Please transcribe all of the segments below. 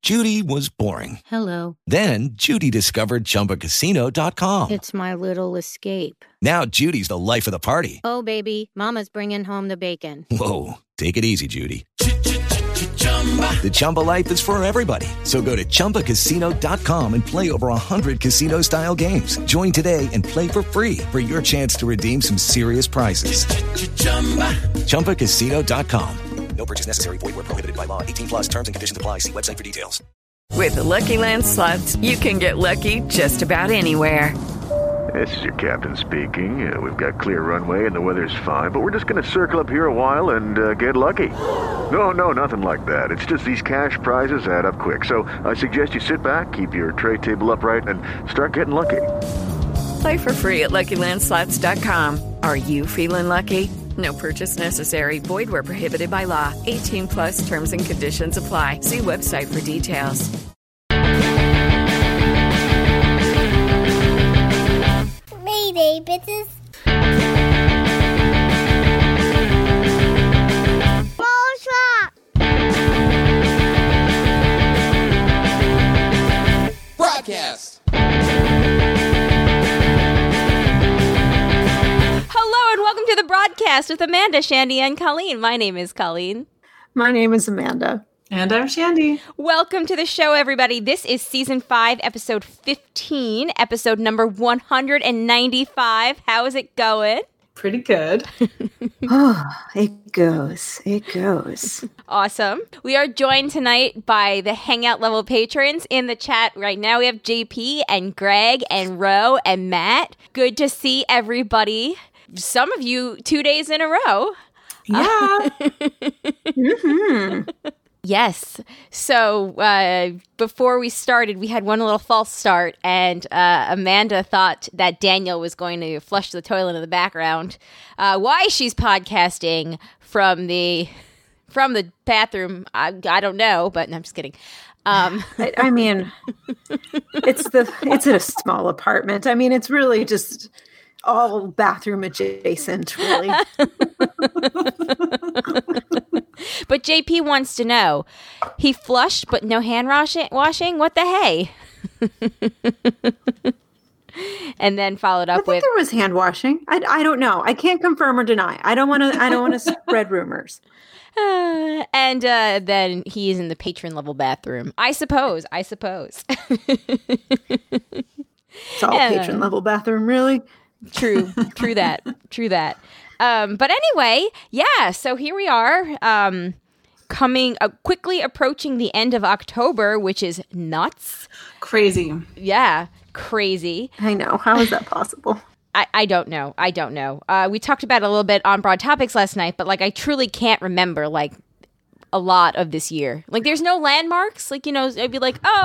Judy was boring. Hello. Then Judy discovered ChumbaCasino.com. It's my little escape. Now Judy's the life of the party. Oh, baby, mama's bringing home the bacon. Whoa, take it easy, Judy. The Chumba life is for everybody. So go to ChumbaCasino.com and play over 100 casino-style games. Join today and play for free for your chance to redeem some serious prizes. ChumbaCasino.com. No purchase necessary. Void where prohibited by law. 18 plus terms and conditions apply. See website for details. With the Lucky Land Slots, you can get lucky just about anywhere. This is your captain speaking. We've got clear runway and the weather's fine, but we're just going to circle up here a while and get lucky. No, nothing like that. It's just these cash prizes add up quick. So I suggest you sit back, keep your tray table upright, and start getting lucky. Play for free at LuckyLandSlots.com. Are you feeling lucky? No purchase necessary. Void where prohibited by law. 18 plus terms and conditions apply. See website for details. Mayday, bitches. Broadcast. Hello and welcome to the broadcast with Amanda, Shandy, and Colleen. My name is Colleen. My name is Amanda. And I'm Shandy. Welcome to the show, everybody. This is Season 5, Episode 15, episode number 195. How is it going? Pretty good. Oh, it goes. It goes. Awesome. We are joined tonight by the Hangout level patrons in the chat right now. We have JP and Greg and Ro and Matt. Good to see everybody. Some of you 2 days in a row. Yeah. Mm-hmm. Yes. So before we started, we had one little false start, and Amanda thought that Daniel was going to flush the toilet in the background. Why she's podcasting from the bathroom, I don't know, but no, I'm just kidding. I mean, it's a small apartment. I mean, it's really just all bathroom adjacent, really. But JP wants to know, he flushed but no hand washing? What the hey? And then followed up with, there was hand washing. I don't know. I can't confirm or deny. I don't want to spread rumors. And then he's in the patron level bathroom. I suppose. It's all patron level bathroom, really. True that. But anyway, yeah, so here we are, quickly approaching the end of October, which is nuts. Crazy. Yeah, crazy. I know. How is that possible? I don't know. We talked about it a little bit on Broad Topics last night, but I truly can't remember a lot of this year. There's no landmarks. I'd be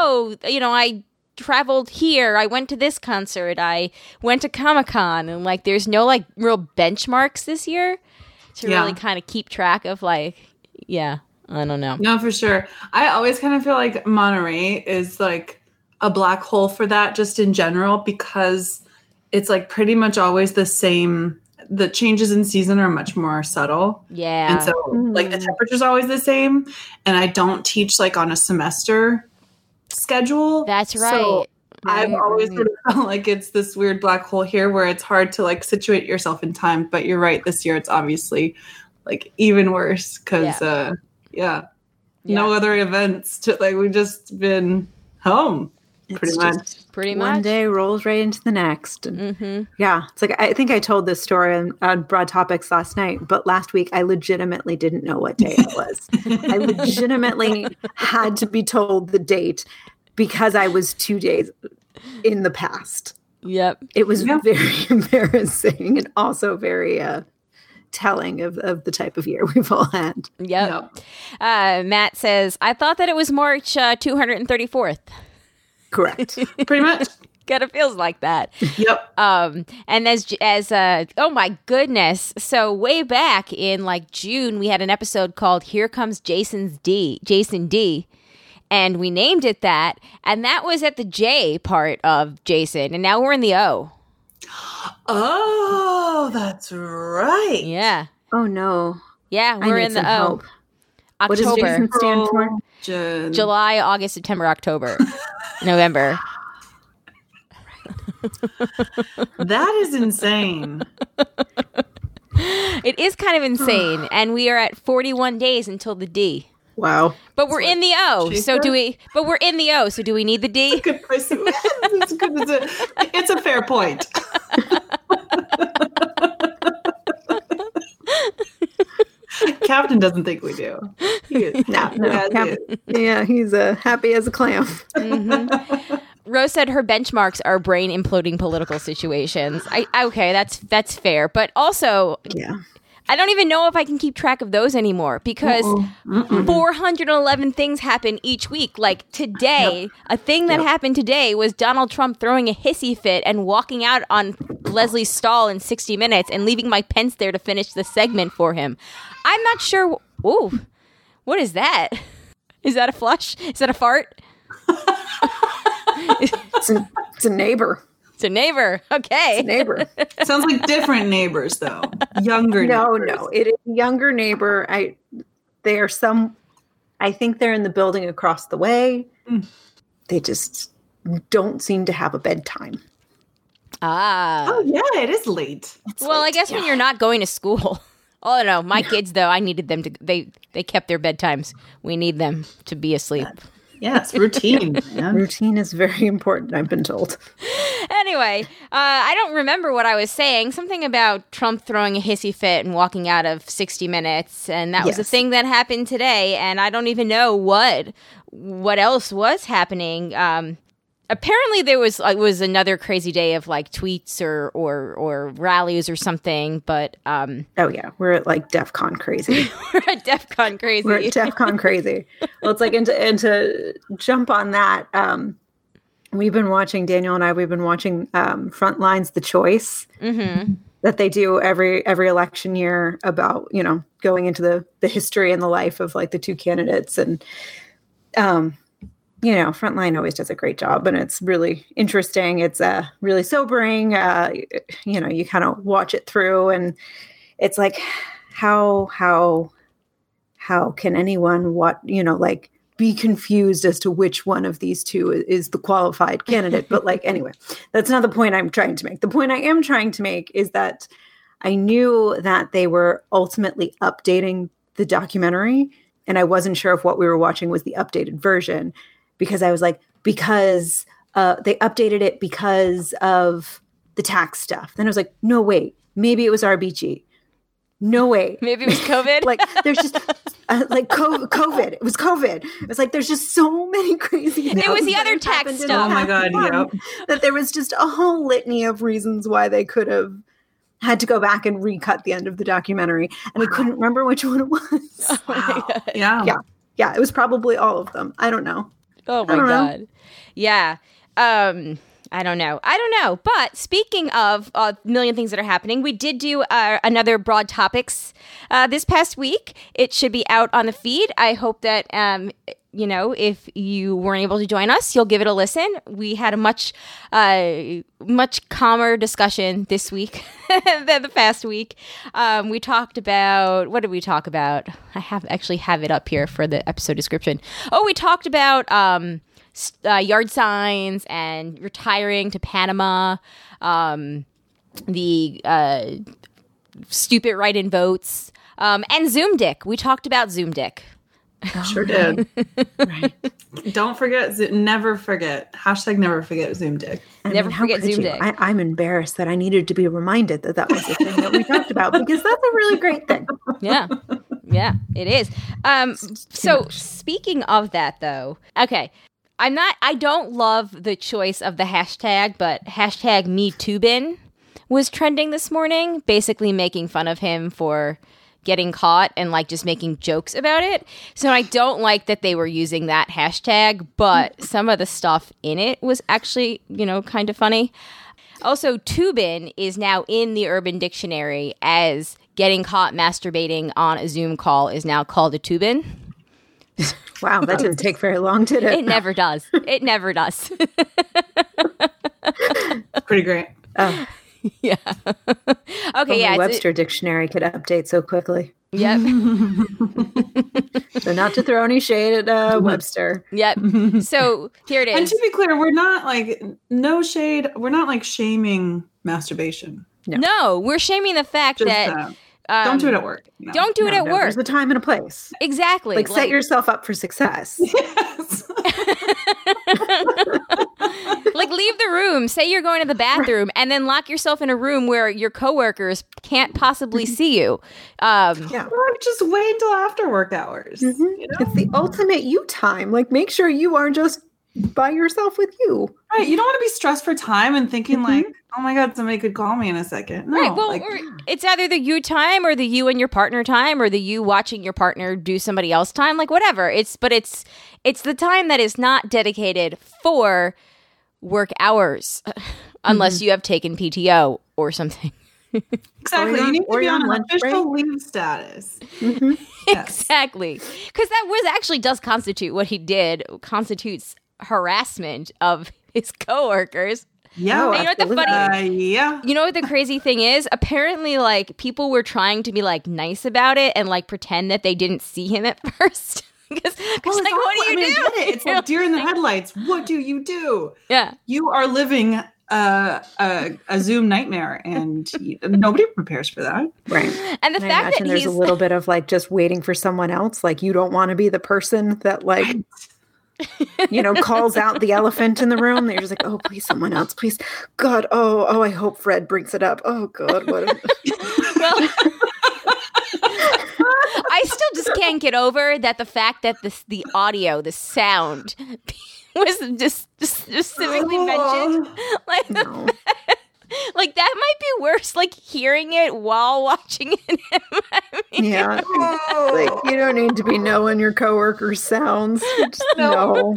I traveled here, I went to this concert, I went to Comic-Con, and there's no real benchmarks this year to really kind of keep track of I don't know. No, for sure. I always kind of feel like Monterey is a black hole for that, just in general, because it's pretty much always the same. The changes in season are much more subtle. Yeah. And so the temperature's always the same, and I don't teach on a semester schedule. That's right. So I've always sort of felt like it's this weird black hole here where it's hard to situate yourself in time. But you're right. This year it's obviously even worse because no other events we've just been home pretty much. One day rolls right into the next. And yeah, it's I think I told this story on Broad Topics last night, but last week I legitimately didn't know what day it was. I legitimately had to be told the date because I was 2 days in the past. Yep. It was very embarrassing and also very telling of the type of year we've all had. Yep. Matt says, I thought that it was March 234th. Correct. Pretty much. Kind of feels like that. Yep. And as oh my goodness. So way back in June, we had an episode called Here Comes Jason D. And we named it that. And that was at the J part of Jason. And now we're in the O. Oh, that's right. Yeah. Oh no. Yeah, we're in the O. Help. What does October. Jason stand for? July, August, September, October, November. That is insane. It is kind of insane, and we are at 41 days until the D. Wow. But we're in the O, so said? do we? But we're in the O, so do we need the D? Good place. It's a fair point. Captain doesn't think we do. Yeah, he's happy as a clam. Rose said her benchmarks are brain imploding political situations. Okay, that's fair, but also, I don't even know if I can keep track of those anymore because 411 things happen each week. Like today, a thing that happened today was Donald Trump throwing a hissy fit and walking out on Leslie Stahl in 60 Minutes and leaving Mike Pence there to finish the segment for him. I'm not sure. Ooh, what is that? Is that a flush? Is that a fart? It's a neighbor. It's a neighbor. Okay. It's a neighbor. Sounds like different neighbors, though. Younger neighbors. No. It is a younger neighbor. I think they're in the building across the way. They just don't seem to have a bedtime. Oh, yeah, it is late. I guess when you're not going to school. Oh, no. My kids, though, I needed them to, they kept their bedtimes. We need them to be asleep. Yes, routine. Man. Routine is very important, I've been told. Anyway, I don't remember what I was saying. Something about Trump throwing a hissy fit and walking out of 60 Minutes. And that was a thing that happened today. And I don't even know what else was happening. Apparently there was another crazy day of like tweets or rallies or something, but we're at like DEF CON crazy. We're at DEF CON crazy. We're at DEF CON crazy. Well, it's like and to jump on that, Daniel and I, we've been watching Frontlines The Choice that they do every election year about, going into the history and the life of like the two candidates. And Frontline always does a great job, and it's really interesting. It's really sobering. You kind of watch it through, and it's like, how can anyone be confused as to which one of these two is the qualified candidate? But anyway, that's not the point I'm trying to make. The point I am trying to make is that I knew that they were ultimately updating the documentary, and I wasn't sure if what we were watching was the updated version. Because I was like, they updated it because of the tax stuff. Then I was like, no, wait, maybe it was RBG. No way. Maybe it was COVID. There's just COVID. It was COVID. It was like, there's just so many crazy things. It was the other tax stuff. Oh my God. Yep. That there was just a whole litany of reasons why they could have had to go back and recut the end of the documentary. And I couldn't remember which one it was. Oh my God. Yeah. It was probably all of them. I don't know. Oh my God. Yeah. I don't know. But speaking of a million things that are happening, we did do another Broad Topics this past week. It should be out on the feed. I hope that, if you weren't able to join us, you'll give it a listen. We had a much calmer discussion this week than the past week. We talked about, what did we talk about? I have it up here for the episode description. Oh, we talked about yard signs and retiring to Panama, the stupid write-in votes, and Zoom Dick. We talked about Zoom Dick. Sure did. Right. Don't forget, never forget. # never forget Zoom Dick. Never forget Zoom Dick. I'm embarrassed that I needed to be reminded that was the thing that we talked about, because that's a really great thing. Yeah, it is. So speaking of that, though, okay. I don't love the choice of the hashtag, but hashtag #MeToobin was trending this morning, basically making fun of him for getting caught and just making jokes about it. So I don't like that they were using that hashtag, but some of the stuff in it was actually, kind of funny. Also, Toobin is now in the Urban Dictionary as getting caught masturbating on a Zoom call is now called a Toobin. Wow, that didn't take very long, did it? It never does. It never does. Pretty great. Yeah. Okay. Yeah. Webster Dictionary could update so quickly. Yep. So not to throw any shade at Webster. Yep. So here it is. And to be clear, we're not like no shade. We're not like shaming masturbation. No, we're shaming the fact Just that don't do it at work. No. don't do it at work. There's a time and a place. Exactly. Like set yourself up for success. Yes. Like leave the room. Say you're going to the bathroom, and then lock yourself in a room where your coworkers can't possibly see you. Or just wait until after work hours. Mm-hmm. You know? It's the ultimate you time. Like make sure you are just by yourself with you. Right. You don't want to be stressed for time and thinking like, oh my God, somebody could call me in a second. No, Right. Well, it's either the you time or the you and your partner time or the you watching your partner do somebody else time. Like whatever. It's the time that is not dedicated for work hours, unless you have taken PTO or something. Exactly. You need to be on an official leave status. Mm-hmm. Yes. Exactly. Because that does constitute what he did, constitutes harassment of his coworkers. Yeah. And you know what the funny? Yeah. You know what the crazy thing is? Apparently, like people were trying to be like nice about it and like pretend that they didn't see him at first. Because like, what do you do? I get it. It's like deer in the headlights. What do you do? Yeah. You are living a Zoom nightmare, and nobody prepares for that. Right. And the fact that there's a little bit of like just waiting for someone else. Like you don't want to be the person that like, calls out the elephant in the room. They're just like, oh, please, someone else, please. God, oh, I hope Fred brings it up. Oh, God, what? Well, I still just can't get over that the fact that the audio, the sound was just specifically mentioned. Like, like that might be worse, like hearing it while watching it. I mean, yeah. Like you don't need to be knowing your coworkers' sounds. Just, no.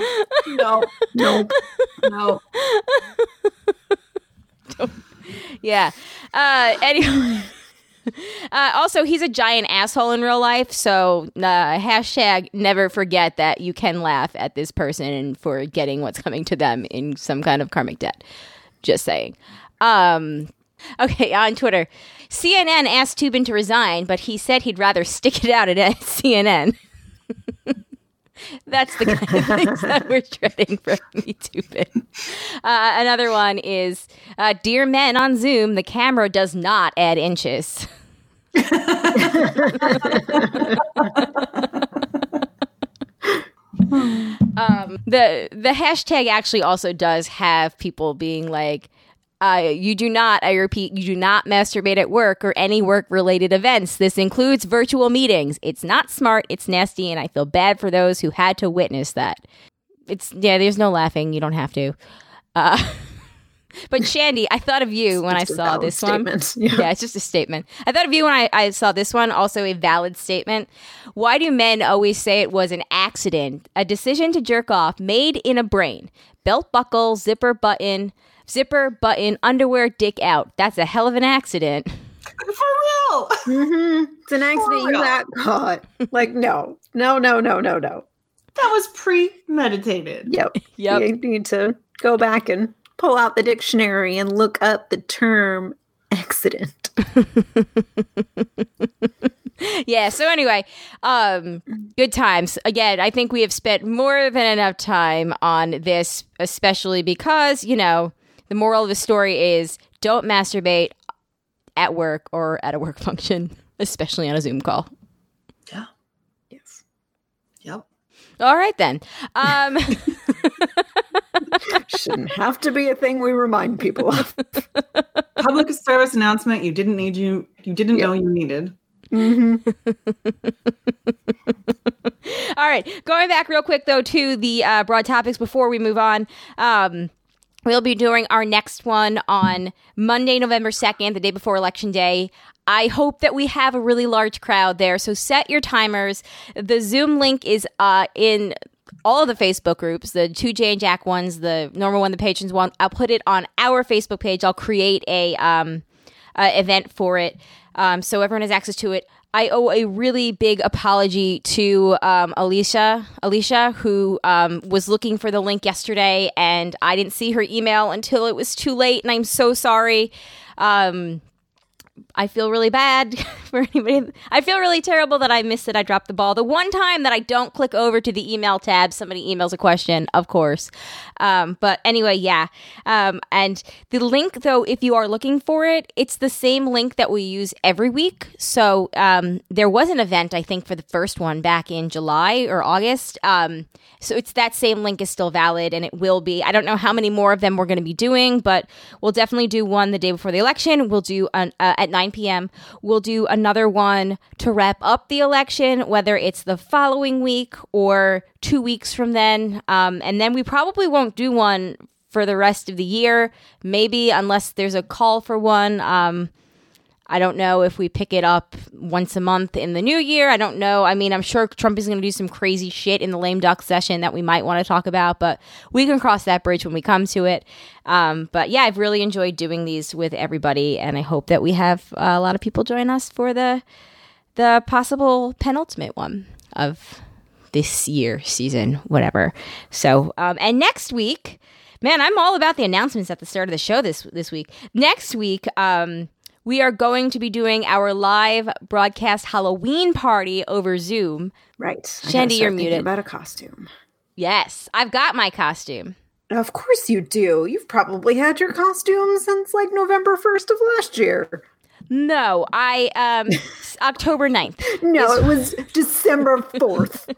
Yeah. Anyway. Also, he's a giant asshole in real life, so hashtag never forget that you can laugh at this person for getting what's coming to them in some kind of karmic debt. Just saying. Okay, on Twitter, CNN asked Toobin to resign, but he said he'd rather stick it out at CNN. That's the kind of things that we're dreading from me, Toobin. Another one is, dear men on Zoom, the camera does not add inches. The hashtag actually also does have people being like, you do not, I repeat, you do not masturbate at work or any work-related events. This includes virtual meetings. It's not smart, it's nasty, and I feel bad for those who had to witness that. There's no laughing. You don't have to. But Shandy, I thought of you when I saw this one. Yeah, it's just a statement. I thought of you when I saw this one, also a valid statement. Why do men always say it was an accident? A decision to jerk off made in a brain. Belt buckle, zipper button, underwear, dick out. That's a hell of an accident. For real. Mm-hmm. It's an accident you got caught. Like, no. That was premeditated. Yep. You need to go back and pull out the dictionary and look up the term accident. Yeah, so anyway, good times. Again, I think we have spent more than enough time on this, especially because, the moral of the story is don't masturbate at work or at a work function, especially on a Zoom call. Yeah. Yes. Yep. All right, then. Shouldn't have to be a thing we remind people of. Public service announcement you didn't know you needed. Mm-hmm. All right. Going back real quick, though, to the broad topics before we move on. We'll be doing our next one on Monday, November 2nd, the day before Election Day. I hope that we have a really large crowd there, so set your timers. The Zoom link is in all of the Facebook groups, the 2J and Jack ones, the normal one, the patrons one. I'll put it on our Facebook page. I'll create a event for it, so everyone has access to it. I owe a really big apology to Alicia, who was looking for the link yesterday, and I didn't see her email until it was too late, and I'm so sorry. I feel really bad for anybody. I feel really terrible that I missed it. I dropped the ball. The one time that I don't click over to the email tab, somebody emails a question, of course. But anyway, yeah. And the link, though, if you are looking for it, it's the same link that we use every week. So there was an event, I think, for the first one back in July or August. So it's that same link is still valid, and it will be. I don't know how many more of them we're going to be doing, but we'll definitely do one the day before the election. We'll do at 9 p.m. We'll do another one to wrap up the election, whether it's the following week or 2 weeks from then. And then we probably won't do one for the rest of the year, maybe unless there's a call for one. I don't know if we pick it up once a month in the new year. I don't know. I mean, I'm sure Trump is going to do some crazy shit in the lame duck session that we might want to talk about, but we can cross that bridge when we come to it. But yeah, I've really enjoyed doing these with everybody, and I hope that we have a lot of people join us for the possible penultimate one of this year, season, whatever. So, and next week, man, I'm all about the announcements at the start of the show this week. Next week, we are going to be doing our live broadcast Halloween party over Zoom. Right. Shandy, you're muted. About a costume. Yes, I've got my costume. Of course you do. You've probably had your costume since like November 1st of last year. No, October 9th. No, it was December 4th.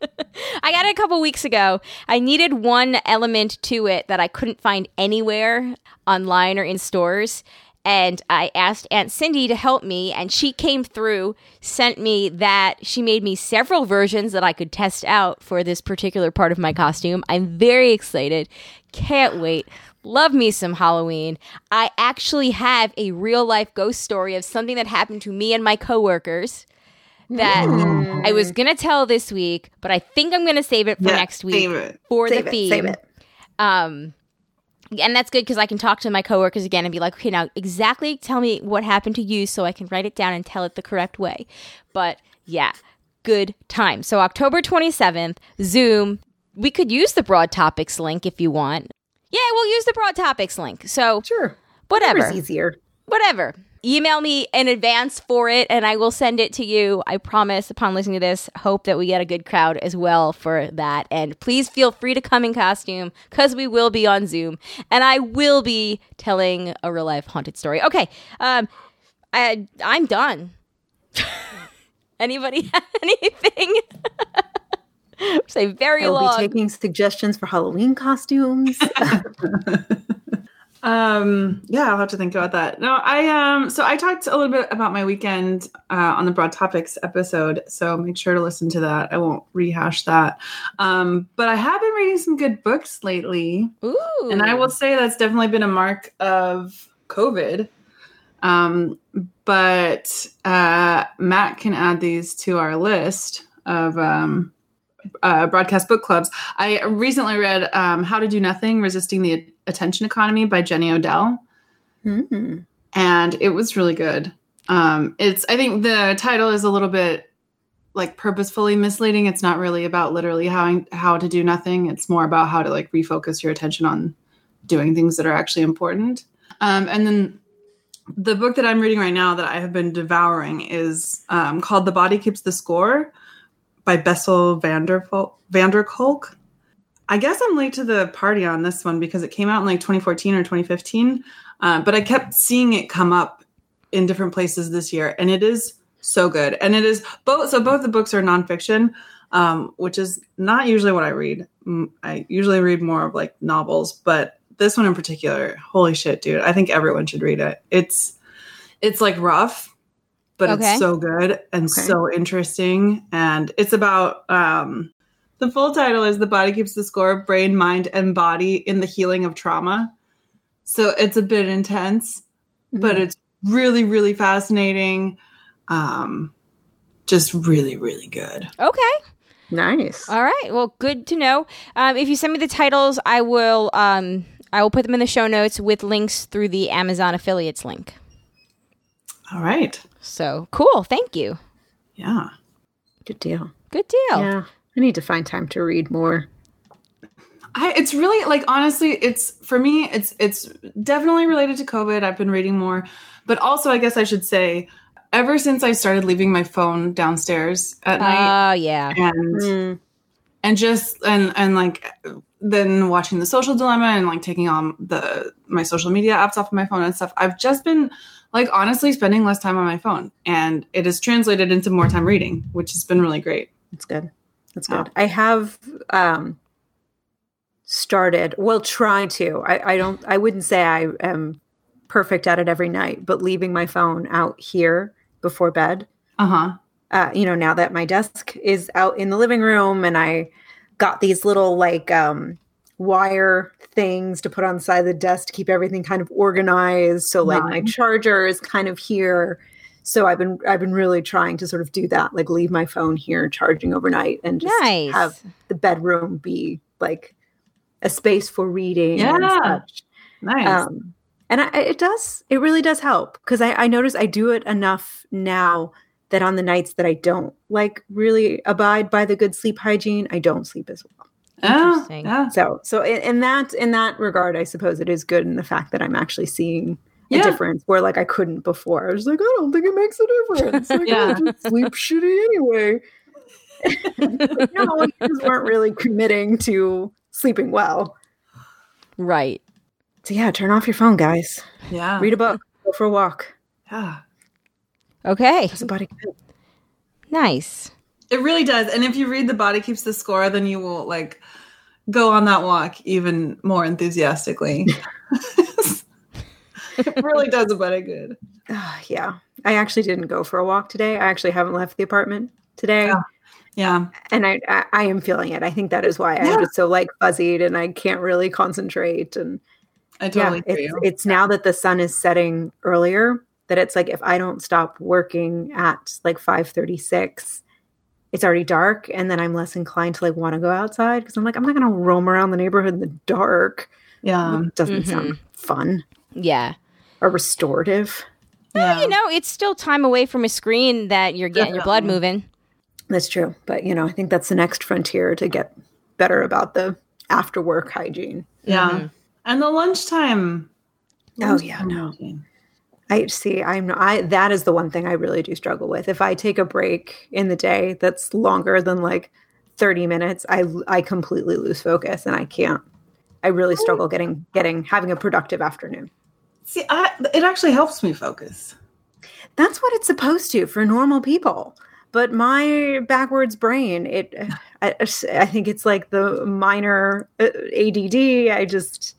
I got it a couple weeks ago. I needed one element to it that I couldn't find anywhere online or in stores. And I asked Aunt Cindy to help me, and she came through, sent me that. She made me several versions that I could test out for this particular part of my costume. I'm very excited. Can't wait. Love me some Halloween. I actually have a real-life ghost story of something that happened to me and my coworkers that I was going to tell this week, but I think I'm going to save it for next week for the theme. Save it. And that's good because I can talk to my coworkers again and be like, okay, now exactly tell me what happened to you so I can write it down and tell it the correct way. But yeah, good time. So October 27th, Zoom. We could use the Broad Topics link if you want. Yeah, we'll use the Broad Topics link. So sure, whatever. Whatever's easier. Whatever. Email me in advance for it, and I will send it to you. I promise, upon listening to this, hope that we get a good crowd as well for that. And please feel free to come in costume, because we will be on Zoom. And I will be telling a real-life haunted story. Okay, I'm done. Anybody have anything? Say very long. I will be taking suggestions for Halloween costumes. Yeah, I'll have to think about that. No, so I talked a little bit about my weekend on the Broad Topics episode, so make sure to listen to that. I won't rehash that. But I have been reading some good books lately. Ooh. And I will say that's definitely been a mark of COVID. But Matt can add these to our list of broadcast book clubs. I recently read How to Do Nothing, Resisting the Attention Economy by Jenny Odell. Mm-hmm. And it was really good. I think the title is a little bit like purposefully misleading. It's not really about literally how to do nothing. It's more about how to like refocus your attention on doing things that are actually important. And then the book that I'm reading right now that I have been devouring is called The Body Keeps the Score by Bessel van der Kolk. I guess I'm late to the party on this one because it came out in like 2014 or 2015. But I kept seeing it come up in different places this year, and it is so good. And it is both. So both the books are nonfiction, which is not usually what I read. I usually read more of like novels, but this one in particular, holy shit, dude. I think everyone should read it. It's like rough, but it's so good and so interesting. And it's about, the full title is The Body Keeps the Score, Brain, Mind, and Body in the Healing of Trauma. So it's a bit intense, but it's really, really fascinating. Just really, really good. Okay. Nice. All right. Well, good to know. If you send me the titles, I will put them in the show notes with links through the Amazon affiliates link. All right. So cool. Thank you. Yeah. Good deal. Good deal. Yeah. I need to find time to read more. It's really like, honestly, it's for me, it's definitely related to COVID. I've been reading more, but also I guess I should say, ever since I started leaving my phone downstairs at night. Oh yeah. And just and like then watching The Social Dilemma and like taking on my social media apps off of my phone and stuff, I've just been like honestly spending less time on my phone, and it has translated into more time reading, which has been really great. That's good. That's good. I have started, trying to. I wouldn't say I am perfect at it every night, but leaving my phone out here before bed. Now that my desk is out in the living room, and I got these little like wire things to put on the side of the desk to keep everything kind of organized. So like my charger is kind of here. So I've been really trying to sort of do that, like leave my phone here charging overnight, and just have the bedroom be like a space for reading. Yeah, and such. Nice. And it really does help, because I notice I do it enough now that on the nights that I don't like really abide by the good sleep hygiene, I don't sleep as well. Interesting. Yeah. So in that regard, I suppose it is good in the fact that I'm actually seeing a difference where like I couldn't before. I was like, I don't think it makes a difference. Like, I just sleep shitty anyway. Like, no, you just weren't really committing to sleeping well. Right. So yeah, turn off your phone, guys. Yeah. Read a book. Go for a walk. Yeah. Okay. Does the body good. Nice. It really does. And if you read The Body Keeps the Score, then you will like go on that walk even more enthusiastically. It really does a body good. Yeah. I actually didn't go for a walk today. I actually haven't left the apartment today. Yeah. And I am feeling it. I think that is why I'm just so like fuzzied and I can't really concentrate. And I totally agree. It's now that the sun is setting earlier that it's like if I don't stop working at like 5:36, it's already dark, and then I'm less inclined to like want to go outside because I'm like, I'm not going to roam around the neighborhood in the dark. Yeah. It doesn't sound fun. Yeah. Or restorative. Well, it's still time away from a screen that you're getting your blood moving. That's true. But, I think that's the next frontier to get better about the after work hygiene. Yeah. Mm-hmm. And the lunchtime. Oh, yeah. No. That is the one thing I really do struggle with. If I take a break in the day that's longer than like 30 minutes, I completely lose focus and I really struggle having a productive afternoon. See, it actually helps me focus. That's what it's supposed to for normal people. But my backwards brain, I think it's like the minor ADD. I just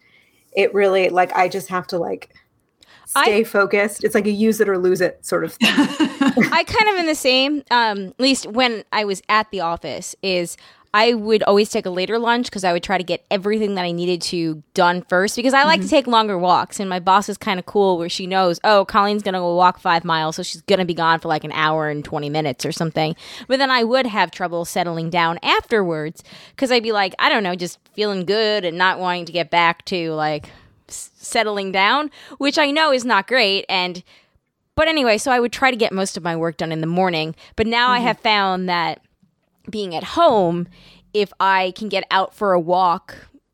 have to like stay focused. It's like a use it or lose it sort of thing. I kind of am the same, at least when I was at the office, is I would always take a later lunch because I would try to get everything that I needed to done first, because I like to take longer walks, and my boss is kind of cool where she knows, Colleen's going to go walk 5 miles, so she's going to be gone for like an hour and 20 minutes or something. But then I would have trouble settling down afterwards because I'd be like, I don't know, just feeling good and not wanting to get back to like settling down, which I know is not great. But anyway, so I would try to get most of my work done in the morning. But now I have found that being at home, if I can get out for a walk,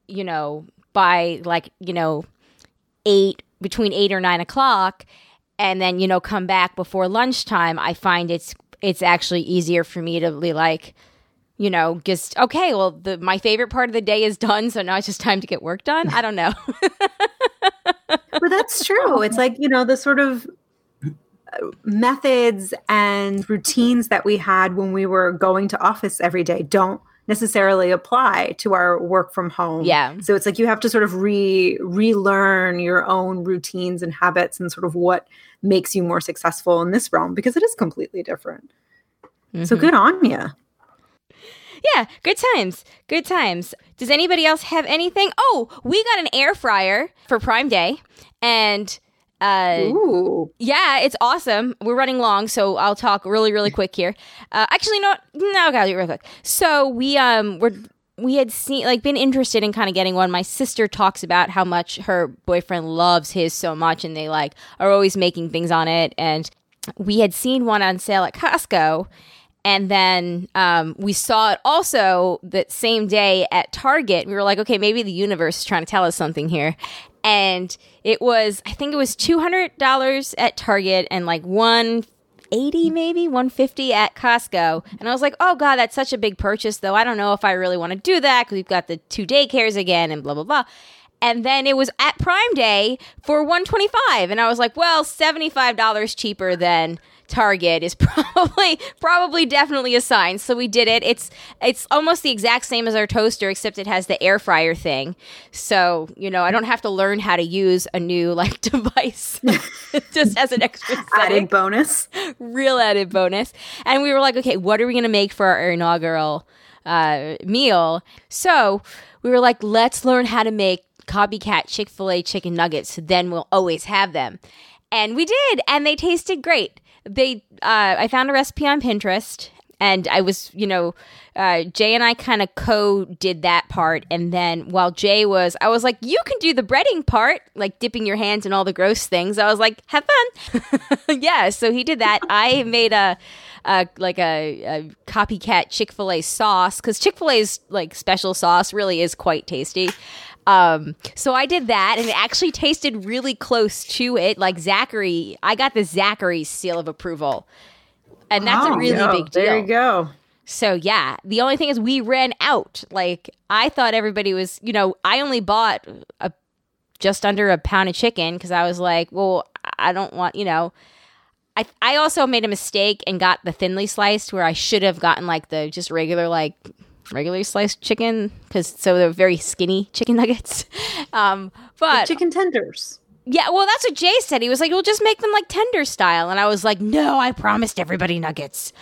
by like, between 8 or 9 o'clock, and then, come back before lunchtime, I find it's actually easier for me to be like, just, okay, well, my favorite part of the day is done, so now it's just time to get work done. I don't know. But that's true. It's like, the sort of methods and routines that we had when we were going to office every day don't necessarily apply to our work from home. Yeah. So it's like you have to sort of relearn your own routines and habits and sort of what makes you more successful in this realm, because it is completely different. So good on you. Yeah, good times. Good times. Does anybody else have anything? Oh, we got an air fryer for Prime Day, and ooh. Yeah, it's awesome. We're running long, so I'll talk really, really quick here. Actually, no, I'll do real quick. So we had seen, like, been interested in kind of getting one. My sister talks about how much her boyfriend loves his so much, and they like are always making things on it. And we had seen one on sale at Costco. And then we saw it also that same day at Target. We were like, okay, maybe the universe is trying to tell us something here. And it was, I think it was $200 at Target and like $180 maybe, $150 at Costco. And I was like, oh God, that's such a big purchase though. I don't know if I really want to do that because we've got the 2 daycares again and blah, blah, blah. And then it was at Prime Day for $125. And I was like, well, $75 cheaper than Target is probably definitely a sign. So we did it. It's almost the exact same as our toaster, except it has the air fryer thing. So, I don't have to learn how to use a new device just as an extra setting. Added bonus. Real added bonus. And we were like, okay, what are we going to make for our inaugural meal? So we were like, let's learn how to make copycat Chick-fil-A chicken nuggets. Then we'll always have them. And we did. And they tasted great. I found a recipe on Pinterest, and I was, Jay and I kind of co-did that part. And then while I was like, you can do the breading part, like dipping your hands in all the gross things. I was like, have fun. Yeah. So he did that. I made a copycat Chick-fil-A sauce, because Chick-fil-A's special sauce really is quite tasty. So I did that, and it actually tasted really close to it. Like Zachary, I got the Zachary seal of approval, and that's a really big deal. There you go. So yeah, the only thing is we ran out. I thought everybody was, I only bought just under a pound of chicken because I was like, well, I don't want, I also made a mistake and got the thinly sliced where I should have gotten the just regularly sliced chicken, so they're very skinny chicken nuggets. But chicken tenders. Yeah, well, that's what Jay said. He was like, "We'll just make them tender style," and I was like, "No, I promised everybody nuggets."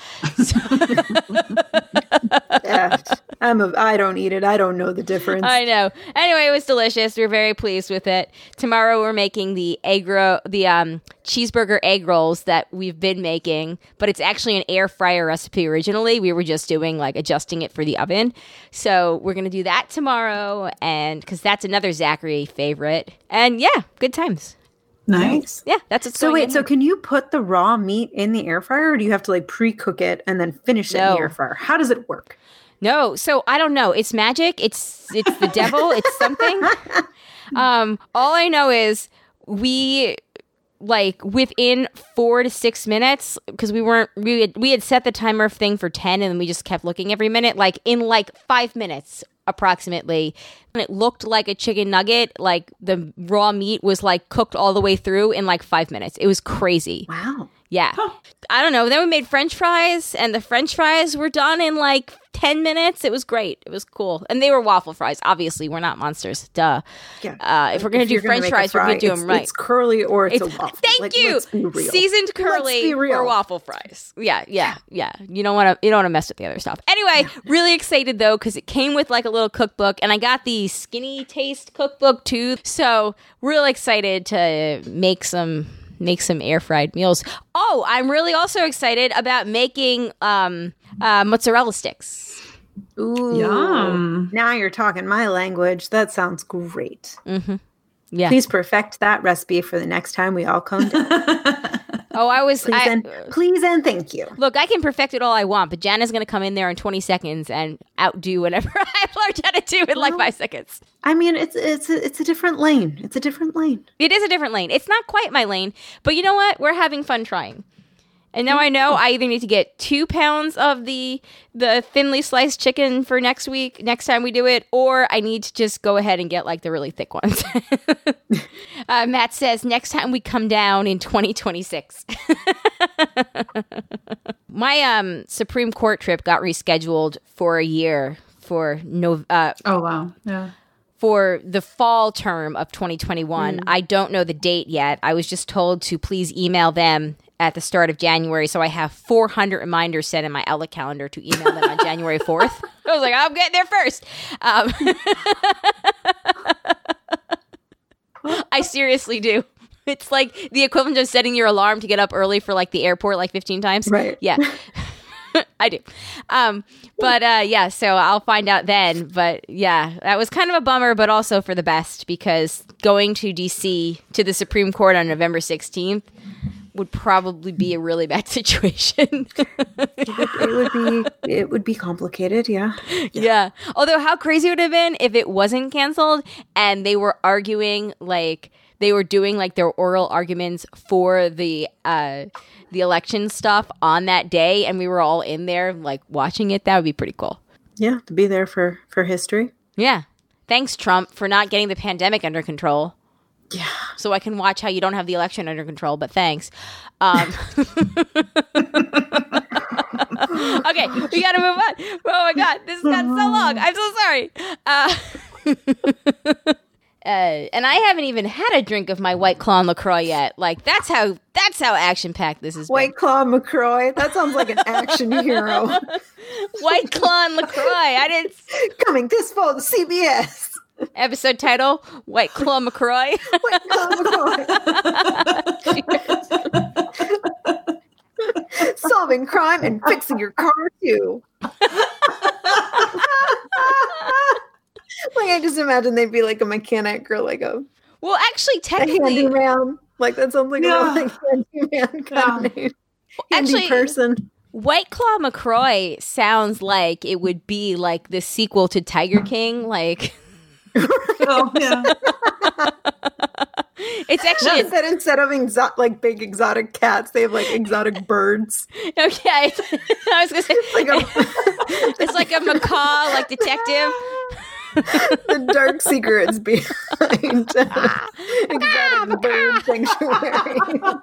Yeah, I don't eat it. I don't know the difference. I know. Anyway, it was delicious. We were very pleased with it. Tomorrow we're making the cheeseburger egg rolls that we've been making, but it's actually an air fryer recipe originally. We were just doing adjusting it for the oven. So we're going to do that tomorrow, and because that's another Zachary favorite. And yeah, good times. Nice. Yeah, that's what's so going wait, in so here. can you put the raw meat in the air fryer, or do you have to pre-cook it and then finish it in the air fryer? How does it work? No, so I don't know. It's magic. It's the devil. It's something. All I know is we within 4 to 6 minutes, because we had set the timer thing for 10 and we just kept looking every minute, in 5 minutes approximately, and it looked like a chicken nugget. The raw meat was cooked all the way through in 5 minutes. It was crazy. Wow. Yeah. Huh. I don't know. Then we made French fries, and the French fries were done in 10 minutes. It was great. It was cool. And they were waffle fries. Obviously, we're not monsters. Duh. Yeah. If we're going to do French fries, we're going to do them right. It's curly or it's a waffle. Thank you. Let's be real. Seasoned curly or waffle fries. Yeah. You don't want to mess with the other stuff. Anyway, really excited though, because it came with a little cookbook, and I got the Skinny Taste cookbook too. So real excited to make some air fried meals. Oh, I'm really also excited about making mozzarella sticks. Ooh, yum! Now you're talking my language. That sounds great. Mm-hmm. Yeah. Please perfect that recipe for the next time we all come down. Please and thank you. Look, I can perfect it all I want, but Jana's going to come in there in 20 seconds and outdo whatever I've learned how to do in 5 seconds. I mean, it's a different lane. It's a different lane. It is a different lane. It's not quite my lane, but you know what? We're having fun trying. And now I know I either need to get 2 pounds of the thinly sliced chicken for next time we do it, or I need to just go ahead and get the really thick ones. Matt says next time we come down in 2026. My Supreme Court trip got rescheduled for a year for oh wow, yeah. For the fall term of 2021. I don't know the date yet. I was just told to please email them at the start of January, so I have 400 reminders set in my Outlook calendar to email them on January 4th. I was like, I'm getting there first. I seriously do. It's the equivalent of setting your alarm to get up early for the airport 15 times. Right. Yeah. I do. Yeah, so I'll find out then. But yeah, that was kind of a bummer, but also for the best, because going to DC to the Supreme Court on November 16th would probably be a really bad situation. It would be complicated, yeah. Yeah. Although how crazy would it have been if it wasn't canceled and they were arguing, like they were doing like their oral arguments for the election stuff on that day and we were all in there like watching it. That would be pretty cool. Yeah, to be there for history. Yeah. Thanks, Trump, for not getting the pandemic under control. Yeah. So I can watch how you don't have the election under control, but thanks. Okay, we gotta move on. Oh my God, this has gotten so long. I'm so sorry. And I haven't even had a drink of my White Claw and LaCroix yet. Like that's how action-packed this is. White Claw McCroy. That sounds like an action hero. White Claw and LaCroix. I didn't. Coming this fall to CBS. Episode title: White Claw McCroy. White Claw McCroy. Solving crime and fixing your car too. Like I just imagine they'd be like a mechanic or like a actually technically handyman. Like that sounds like a handyman kind of name. Handy person. White Claw McCroy sounds like it would be like the sequel to Tiger King, like. Oh yeah. It's actually instead of big exotic cats, they have like exotic birds. Okay, I was gonna say it's like a macaw, like detective. The dark secrets behind exotic bird sanctuary.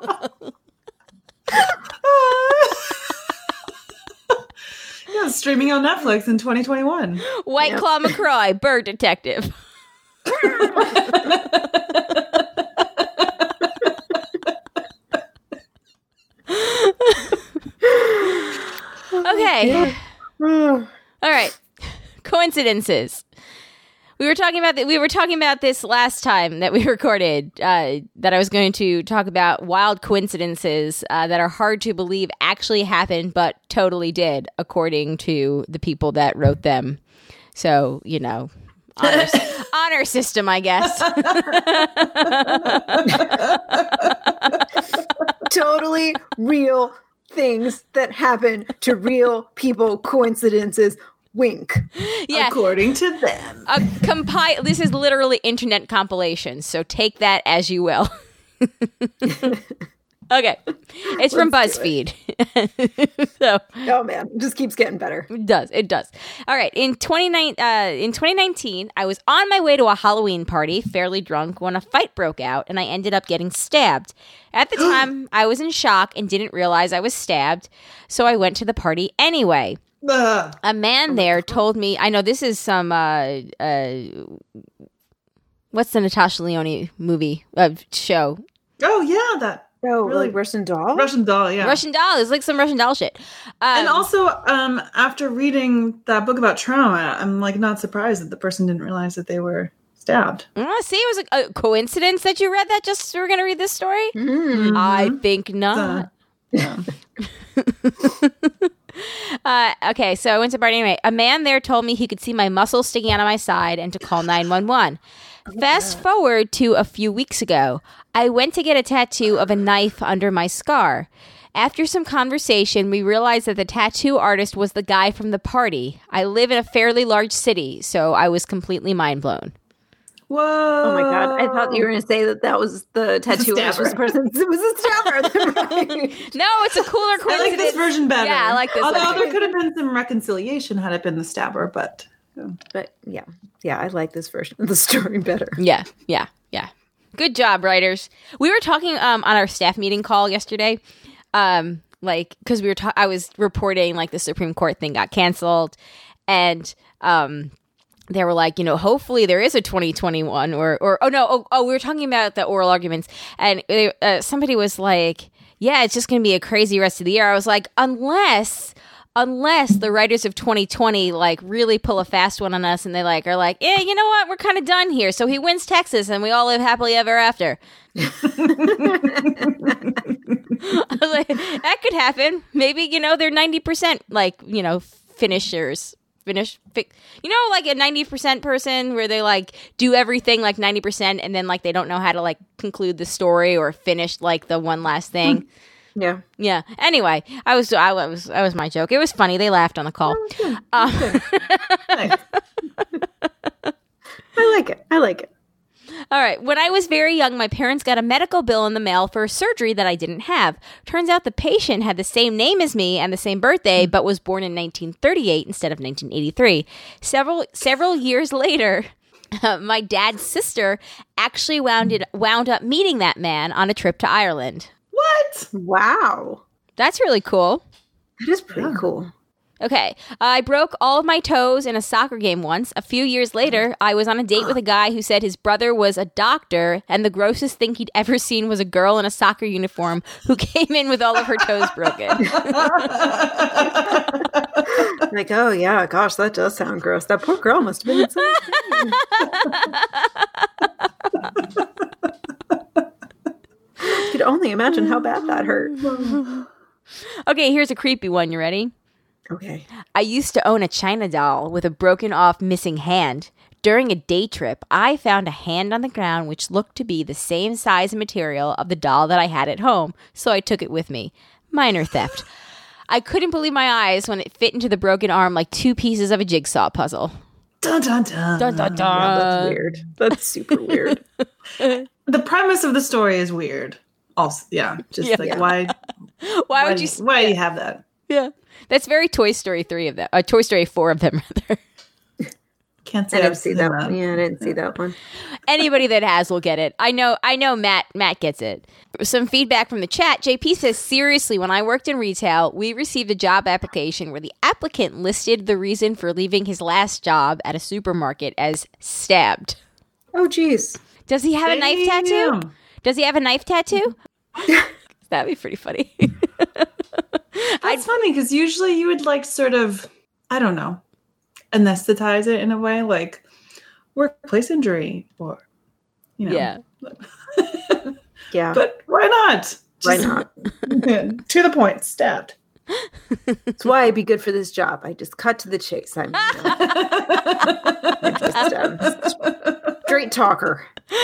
Yeah, streaming on Netflix in 2021. White Claw McCroy, bird detective. Okay. All right. Coincidences. We were talking about this last time that we recorded, that I was going to talk about wild coincidences that are hard to believe actually happened, but totally did, according to the people that wrote them. So, honor system, I guess. Totally real things that happen to real people, coincidences. Wink. Yeah. According to them. This is literally internet compilation, so take that as you will. Okay. It's from BuzzFeed. Oh man, it just keeps getting better. It does. All right. In 2019, I was on my way to a Halloween party, fairly drunk, when a fight broke out and I ended up getting stabbed. At the time, I was in shock and didn't realize I was stabbed, so I went to the party anyway. A man there told me, I know this is some, what's the Natasha Lyonne movie, show? Oh, yeah, that. Oh, really? Like Russian Doll? Russian Doll, yeah. Russian Doll. It's like some Russian Doll shit. And also, after reading that book about trauma, I'm like not surprised that the person didn't realize that they were stabbed. See, it was a coincidence that you read that just so we're going to read this story? Mm-hmm. I think not. Yeah. Okay, so I went to party anyway. A man there told me he could see my muscles sticking out of my side and to call 911. Fast forward to a few weeks ago. I went to get a tattoo of a knife under my scar. After some conversation, we realized that the tattoo artist was the guy from the party. I live in a fairly large city, so I was completely mind blown. Whoa! Oh my God! I thought you were going to say that was the tattoo artist was the person. It was a stabber. No, it's a cooler coincidence. I like this version better. Yeah, I like this. Although there could have been some reconciliation had it been the stabber, but yeah, I like this version of the story better. Yeah. Good job, writers. We were talking on our staff meeting call yesterday, because I was reporting like the Supreme Court thing got canceled, and they were like, hopefully there is a 2021 we were talking about the oral arguments, and somebody was like, yeah, it's just going to be a crazy rest of the year. I was like, unless the writers of 2020 like really pull a fast one on us and they like are like, yeah, you know what, we're kind of done here, so he wins Texas and we all live happily ever after. I was like, that could happen. Maybe they're 90% like finishers you know, like a 90% person where they like do everything like 90% and then like they don't know how to like conclude the story or finish like the one last thing. Yeah. Yeah. Anyway, I was my joke. It was funny. They laughed on the call. I like it. All right. When I was very young, my parents got a medical bill in the mail for a surgery that I didn't have. Turns out the patient had the same name as me and the same birthday, but was born in 1938 instead of 1983. Several years later, my dad's sister actually wound up meeting that man on a trip to Ireland. What? Wow. That's really cool. That is pretty cool. Okay. I broke all of my toes in a soccer game once. A few years later, I was on a date with a guy who said his brother was a doctor, and the grossest thing he'd ever seen was a girl in a soccer uniform who came in with all of her toes broken. Like, oh yeah, gosh, that does sound gross. That poor girl must have been in some pain. I could only imagine how bad that hurt. Okay, here's a creepy one. You ready? Okay. I used to own a China doll with a broken off missing hand. During a day trip, I found a hand on the ground which looked to be the same size and material of the doll that I had at home, so I took it with me. Minor theft. I couldn't believe my eyes when it fit into the broken arm like two pieces of a jigsaw puzzle. Dun, dun, dun. Dun, dun, dun. Yeah, that's weird. That's super weird. The premise of the story is weird. Also, why would you? Why do you have that? Yeah, that's very Toy Story 3 of them. Toy Story 4 of them, rather. Can't say I didn't I've see seen that one. Yeah, I didn't see that one. Anybody that has will get it. I know Matt gets it. Some feedback from the chat. JP says, seriously, when I worked in retail, we received a job application where the applicant listed the reason for leaving his last job at a supermarket as stabbed. Oh, geez. Does he have a knife tattoo? Does he have a knife tattoo? That'd be pretty funny. That's funny because usually you would like sort of, I don't know, anesthetize it in a way, like workplace injury or, you know. Yeah. Yeah. But why not? Why not? To the point, stabbed. That's why I'd be good for this job. I just cut to the chase. I'm just straight talker.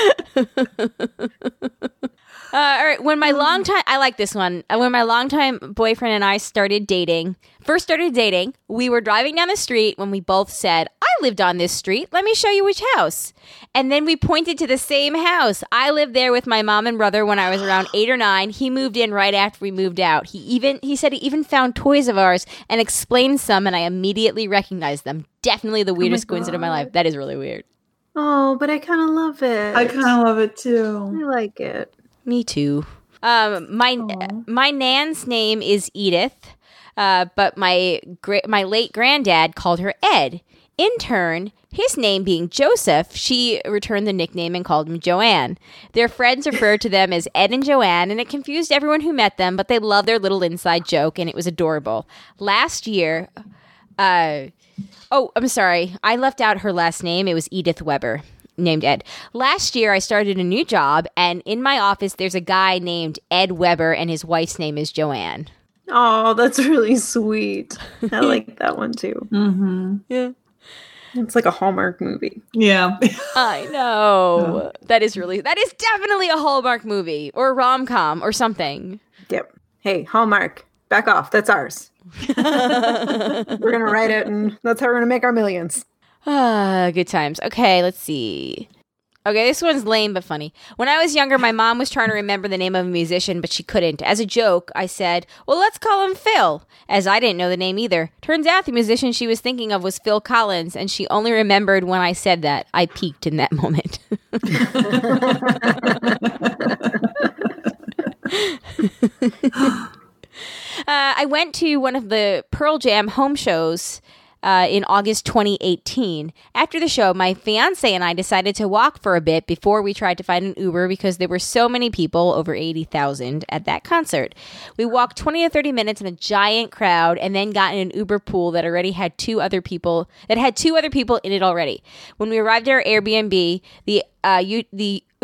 All right. I like this one. When my longtime boyfriend and I first started dating, we were driving down the street when we both said, I lived on this street. Let me show you which house. And then we pointed to the same house. I lived there with my mom and brother when I was around 8 or 9. He moved in right after we moved out. He said he even found toys of ours and explained some, and I immediately recognized them. Definitely the weirdest coincidence of my life. That is really weird. Oh, but I kind of love it. I kind of love it too. I like it. Me too. My nan's name is Edith, but my late granddad called her Ed. In turn, his name being Joseph, she returned the nickname and called him Joanne. Their friends referred to them as Ed and Joanne, and it confused everyone who met them, but they loved their little inside joke, and it was adorable. Last year, I'm sorry, I left out her last name. It was Edith Weber. Named Ed. Last year, I started a new job, and in my office, there's a guy named Ed Weber, and his wife's name is Joanne. Oh, that's really sweet. I like that one too. Mm-hmm. Yeah. It's like a Hallmark movie. Yeah. I know. That is definitely a Hallmark movie, or a rom-com, or something. Yep. Hey, Hallmark, back off. That's ours. We're going to write it, and that's how we're going to make our millions. Good times. Okay, let's see. Okay, this one's lame but funny. When I was younger, my mom was trying to remember the name of a musician, but she couldn't. As a joke, I said, well, let's call him Phil, as I didn't know the name either. Turns out the musician she was thinking of was Phil Collins, and she only remembered when I said that. I peaked in that moment. I went to one of the Pearl Jam home shows in August 2018. After the show, my fiance and I decided to walk for a bit before we tried to find an Uber because there were so many people, over 80,000, at that concert. We walked 20 to 30 minutes in a giant crowd and then got in an Uber pool that had two other people in it already. When we arrived at our Airbnb, the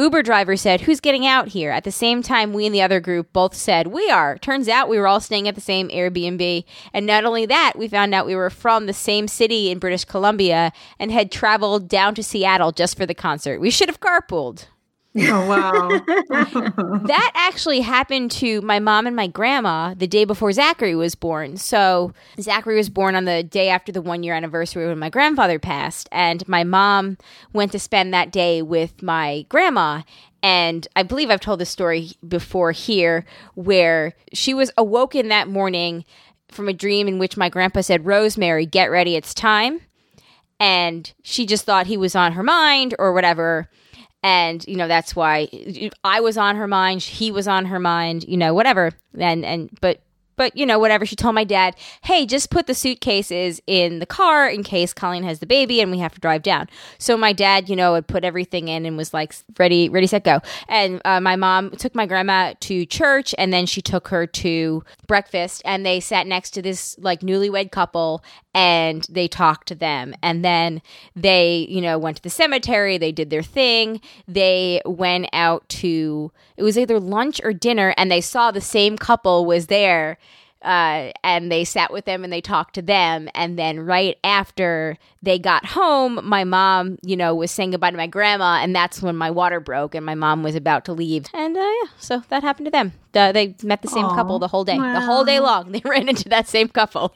Uber driver said, "Who's getting out here?" At the same time, we and the other group both said, "We are." Turns out we were all staying at the same Airbnb. And not only that, we found out we were from the same city in British Columbia and had traveled down to Seattle just for the concert. We should have carpooled. Oh, wow. That actually happened to my mom and my grandma the day before Zachary was born. So Zachary was born on the day after the 1-year anniversary when my grandfather passed. And my mom went to spend that day with my grandma. And I believe I've told this story before here, where she was awoken that morning from a dream in which my grandpa said, "Rosemary, get ready, it's time." And she just thought he was on her mind or whatever. And, you know, that's why I was on her mind. He was on her mind, you know, whatever. But, you know, whatever. She told my dad, "Hey, just put the suitcases in the car in case Colleen has the baby and we have to drive down." So my dad, you know, had put everything in and was like, ready, set, go. And my mom took my grandma to church, and then she took her to breakfast, and they sat next to this like newlywed couple, and they talked to them. And then they, you know, went to the cemetery. They did their thing. They went out to, it was either lunch or dinner, and they saw the same couple was there. And they sat with them and they talked to them. And then right after they got home, my mom, you know, was saying goodbye to my grandma. And that's when my water broke and my mom was about to leave. And yeah, so that happened to them. They met the same couple the whole day. Wow. The whole day long. They ran into that same couple.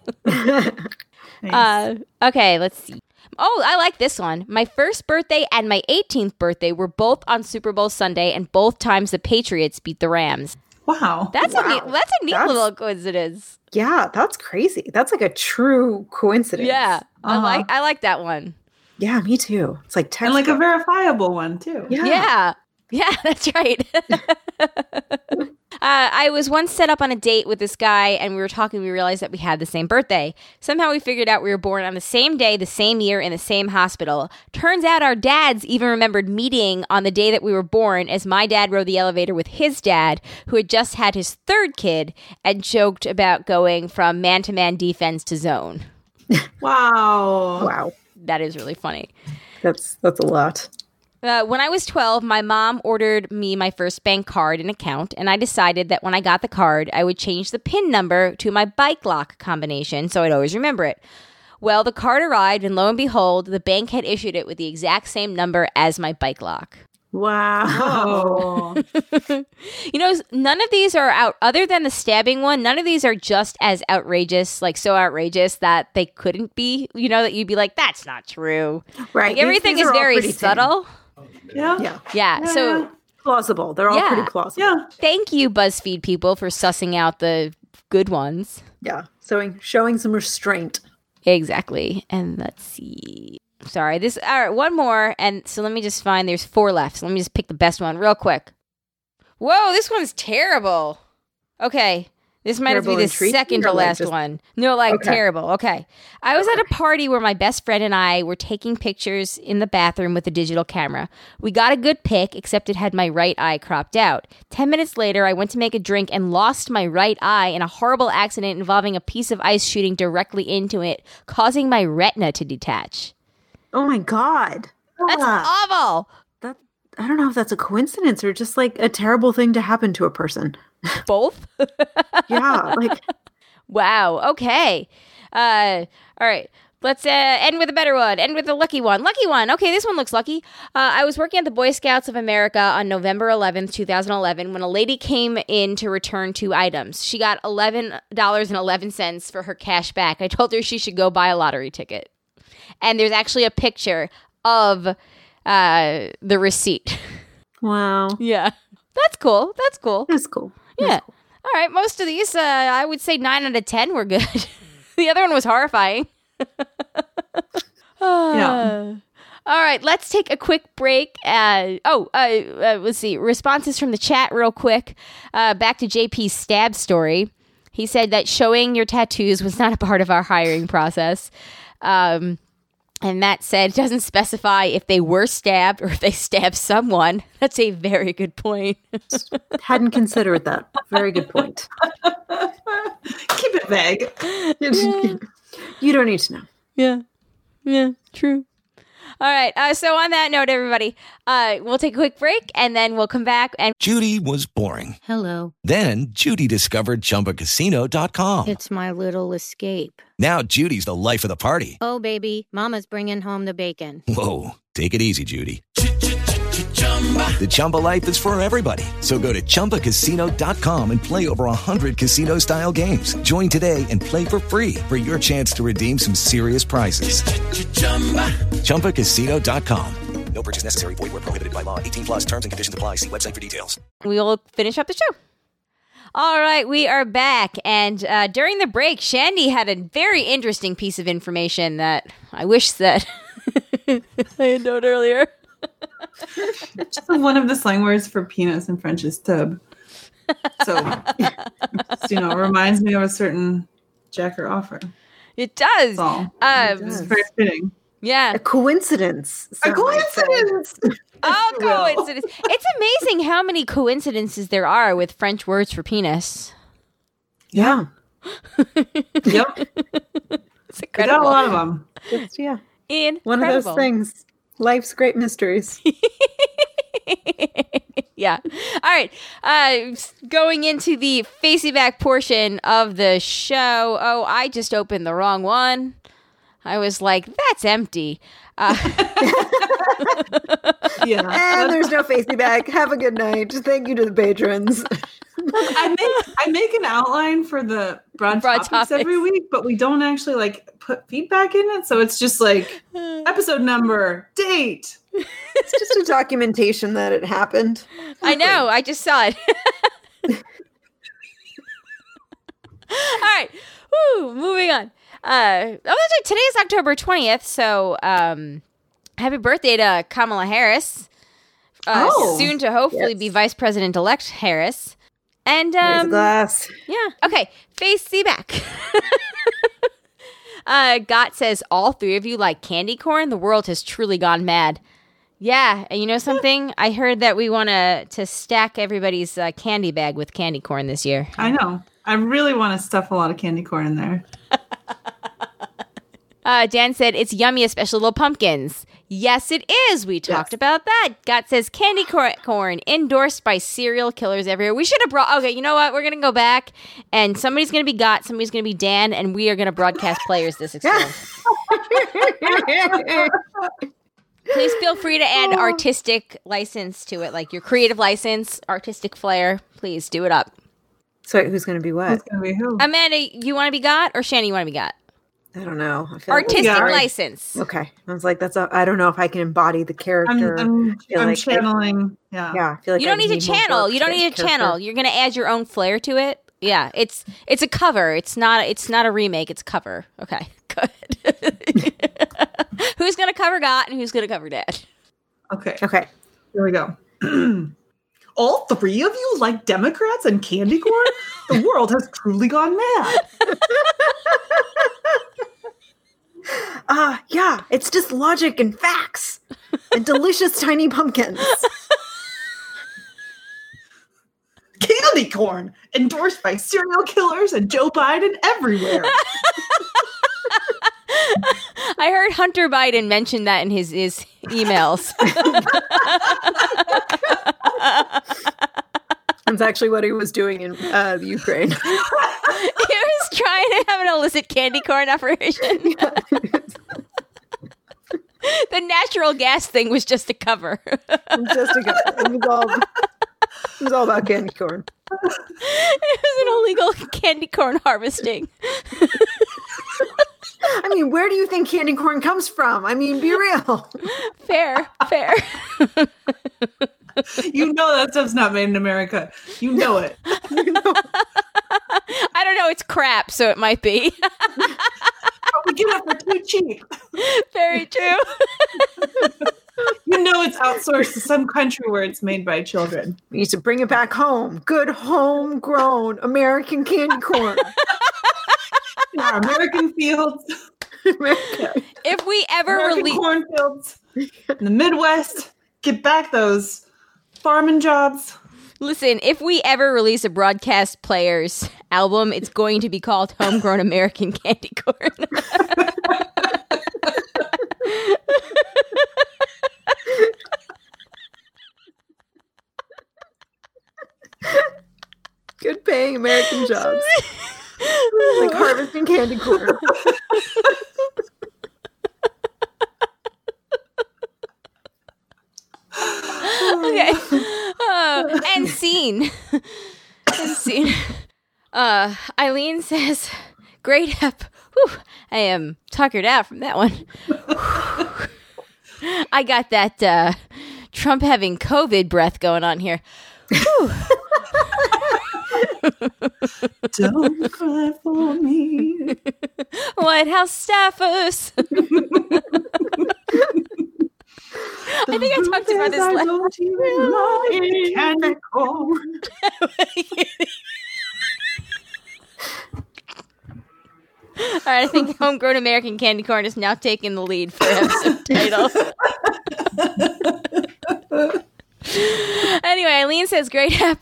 Nice. Okay, let's see. Oh, I like this one. My first birthday and my 18th birthday were both on Super Bowl Sunday, and both times the Patriots beat the Rams. Wow. That's a neat little coincidence. Yeah, that's crazy. That's like a true coincidence. Yeah. I like that one. Yeah, me too. It's like and like a verifiable one too. Yeah, that's right. I was once set up on a date with this guy, and we were talking. We realized that we had the same birthday. Somehow we figured out we were born on the same day, the same year, in the same hospital. Turns out our dads even remembered meeting on the day that we were born, as my dad rode the elevator with his dad, who had just had his third kid, and joked about going from man-to-man defense to zone. Wow. That is really funny. That's a lot. When I was 12, my mom ordered me my first bank card and account, and I decided that when I got the card, I would change the PIN number to my bike lock combination so I'd always remember it. Well, the card arrived, and lo and behold, the bank had issued it with the exact same number as my bike lock. Wow. You know, none of these are out, other than the stabbing one, none of these are just as outrageous, like so outrageous that they couldn't be, you know, that you'd be like, that's not true. Right. Like, everything is very subtle. Yeah. So plausible. They're all pretty plausible. Yeah. Thank you, BuzzFeed people, for sussing out the good ones. Yeah. Showing some restraint. Exactly. And let's see. Sorry. All right, one more. And so let me just find, there's 4 left. So let me just pick the best one real quick. Whoa, this one's terrible. Okay. This might have to be the second to last one. No, terrible. Okay. I was at a party where my best friend and I were taking pictures in the bathroom with a digital camera. We got a good pic, except it had my right eye cropped out. 10 minutes later, I went to make a drink and lost my right eye in a horrible accident involving a piece of ice shooting directly into it, causing my retina to detach. Oh my God. That's awful. I don't know if that's a coincidence or just like a terrible thing to happen to a person. Both? Yeah. Wow. Okay. All right. Let's end with a better one. End with a lucky one. Lucky one. Okay, this one looks lucky. I was working at the Boy Scouts of America on November 11th, 2011, when a lady came in to return 2 items. She got $11.11 for her cash back. I told her she should go buy a lottery ticket. And there's actually a picture of the receipt. Wow. Yeah. That's cool. That's cool. Yeah. Cool. All right. Most of these, I would say 9 out of 10 were good. The other one was horrifying. Yeah. All right. Let's take a quick break. Let's see. Responses from the chat real quick. Back to JP's stab story. He said that showing your tattoos was not a part of our hiring process. And Matt said it doesn't specify if they were stabbed or if they stabbed someone. That's a very good point. Hadn't considered that. Very good point. Keep it vague. You don't need to know. Yeah, true. All right. So on that note, everybody, we'll take a quick break and then we'll come back. And Judy was boring. Hello. Then Judy discovered ChumbaCasino.com. It's my little escape. Now Judy's the life of the party. Oh, baby, mama's bringing home the bacon. Whoa, take it easy, Judy. The Chumba life is for everybody. So go to ChumbaCasino.com and play over 100 casino-style games. Join today and play for free for your chance to redeem some serious prizes. ChumbaCasino.com. No purchase necessary. Void where prohibited by law. 18 plus terms and conditions apply. See website for details. we will finish up the show. All right, we are back. And during the break, Shandy had a very interesting piece of information that I wish that I had known earlier. Just one of the slang words for penis in French is tub. So, it reminds me of a certain Jacker offer. It does. It's very fitting. Yeah. A coincidence. A coincidence. Coincidence. It's amazing how many coincidences there are with French words for penis. Yeah. Yep. It's incredible. Got a lot of them. Yeah. Incredible. One of those things. Life's great mysteries. Yeah. All right. Going into the facey back portion of the show. Oh, I just opened the wrong one. I was like, that's empty. Yeah. And there's no facey back. Have a good night. Thank you to the patrons. I make an outline for the broad topics every week, but we don't actually put feedback in it. So it's just episode number, date. It's just a documentation that it happened. I know. I just saw it. All right. Woo, moving on. Today is October 20th, so happy birthday to Kamala Harris. Soon to hopefully be Vice President-elect Harris. And raise a glass. Yeah. Okay. Face back. Gott says, all three of you like candy corn? The world has truly gone mad. Yeah. And you know something? I heard that we want to stack everybody's candy bag with candy corn this year. I know. I really want to stuff a lot of candy corn in there. Dan said, it's yummy, especially little pumpkins. Yes, it is. We talked about that. Gott says, candy corn endorsed by serial killers everywhere. We should have brought... Okay, you know what? We're going to go back, and somebody's going to be Gott, somebody's going to be Dan, and we are going to broadcast players this experience. Please feel free to add artistic license to it, like your creative license, artistic flair. Please do it up. So who's going to be what? Who's going to be who? Amanda, you want to be Gott, or Shanny, you want to be Gott? I don't know. I feel artistic license. Okay. I was like, I don't know if I can embody the character. I'm channeling. Yeah. I feel like you don't need to channel. You don't need to channel. You're going to add your own flair to it. Yeah. It's a cover. It's not a remake. It's a cover. Okay. Good. Who's going to cover Gott and who's going to cover Dad? Okay. Here we go. All three of you like Democrats and candy corn? The world has truly gone mad. Yeah, it's just logic and facts and delicious tiny pumpkins. Candy corn endorsed by serial killers and Joe Biden everywhere. I heard Hunter Biden mention that in his emails. That's actually what he was doing in the Ukraine. He was trying to have an illicit candy corn operation. The natural gas thing was just a cover. It was all about candy corn. It was an illegal candy corn harvesting. I mean, where do you think candy corn comes from? I mean, be real. Fair. You know that stuff's not made in America. You know it. I don't know. It's crap, so it might be. We get it for too cheap. Very true. You know it's outsourced to some country where it's made by children. We used to bring it back home. Good homegrown American candy corn. In our American fields. If we ever release cornfields in the Midwest, get back those farming jobs. Listen, if we ever release a broadcast players album, it's going to be called Homegrown American Candy Corn. good paying American jobs. Like harvesting candy corn. Okay. And scene. Eileen says, great ep. Whew, I am tuckered out from that one. I got that Trump having COVID breath going on here. Don't cry for me. White House staffers. I think I talked about this last All right, I think Homegrown American Candy Corn is now taking the lead for episode title. Anyway, Eileen says, great app.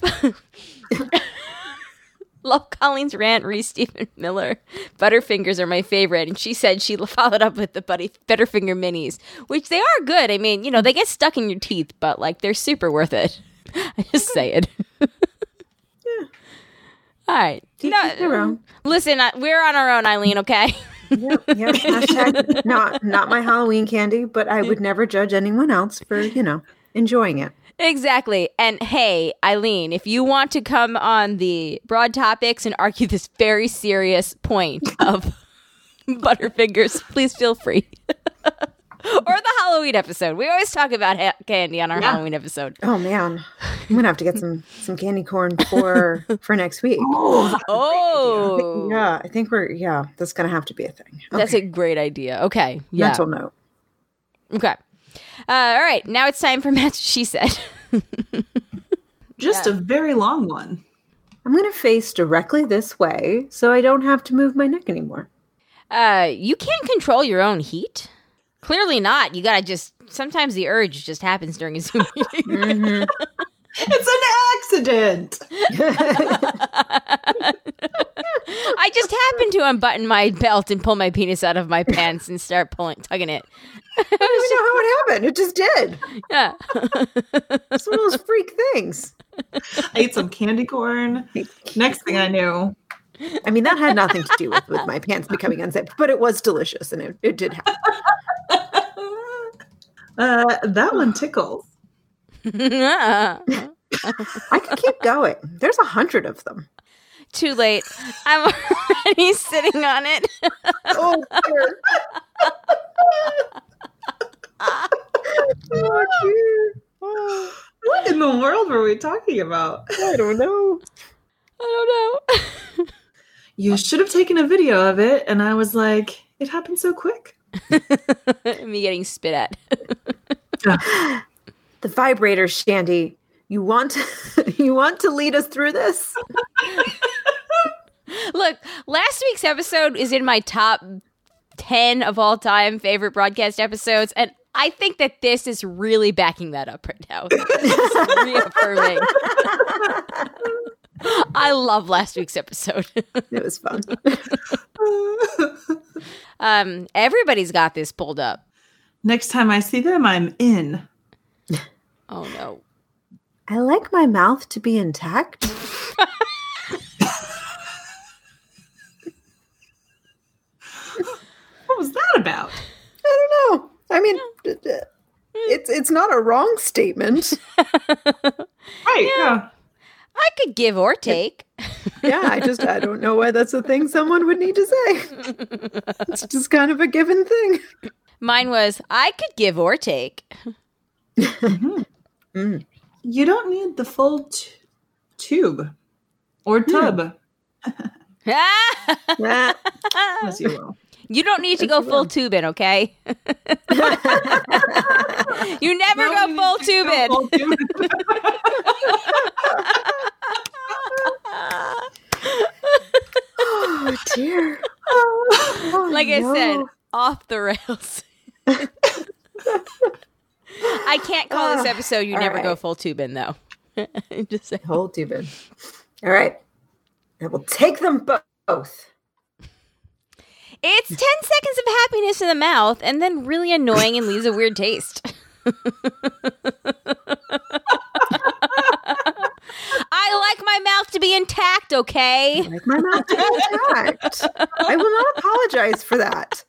Love Colleen's rant, Reese Stephen Miller. Butterfingers are my favorite. And she said she followed up with the Butterfinger minis, which they are good. I mean, they get stuck in your teeth, but like they're super worth it. I just say it. Yeah. All right. Listen, we're on our own, Eileen, okay? Yep. Hashtag not my Halloween candy, but I would never judge anyone else for, enjoying it. Exactly. And hey, Eileen, if you want to come on the Broad Topics and argue this very serious point of Butterfingers, please feel free. Or the Halloween episode. We always talk about candy on our Halloween episode. Oh, man. I'm going to have to get some candy corn for next week. Oh. Yeah, I think that's going to have to be a thing. Okay. That's a great idea. Okay. Yeah. Mental note. Okay. All right. Now it's time for Matt's She Said. Just a very long one. I'm going to face directly this way so I don't have to move my neck anymore. You can't control your own heat? Clearly not. You gotta sometimes the urge just happens during a Zoom meeting. Mm-hmm. It's an accident. I just happened to unbutton my belt and pull my penis out of my pants and start tugging it. I don't even know how it happened. It just did. Yeah. It's one of those freak things. I ate some candy corn. Next thing I knew. I mean, that had nothing to do with my pants becoming unzipped, but it was delicious and it did happen. That one tickles. I could keep going. There's 100 of them. Too late. I'm already sitting on it. Oh, dear. Oh, dear. What in the world were we talking about? I don't know. You should have taken a video of it, and I was like, it happened so quick. Me getting spit at. The vibrator, Shandy. You want to lead us through this? Look, last week's episode is in my top 10 of all time favorite broadcast episodes, and I think that this is really backing that up right now. It's reaffirming. I love last week's episode. It was fun. Everybody's got this pulled up. Next time I see them, I'm in. Oh, no. I like my mouth to be intact. What was that about? I don't know. I mean, it's not a wrong statement. Right, yeah. I could give or take. Yeah, I don't know why that's a thing someone would need to say. It's just kind of a given thing. Mine was, I could give or take. Mm-hmm. You don't need the full tube or tub. Yes, you will. You don't need to go full tubing, okay? You never go full tubing. Oh, dear. Like I said, off the rails. I can't call this episode You Never Go Full Tubing, though. Just say full tubing. All right. I will take them both. It's 10 seconds of happiness in the mouth and then really annoying and leaves a weird taste. I like my mouth to be intact intact, okay? Like my mouth to be intact. I will not apologize for that.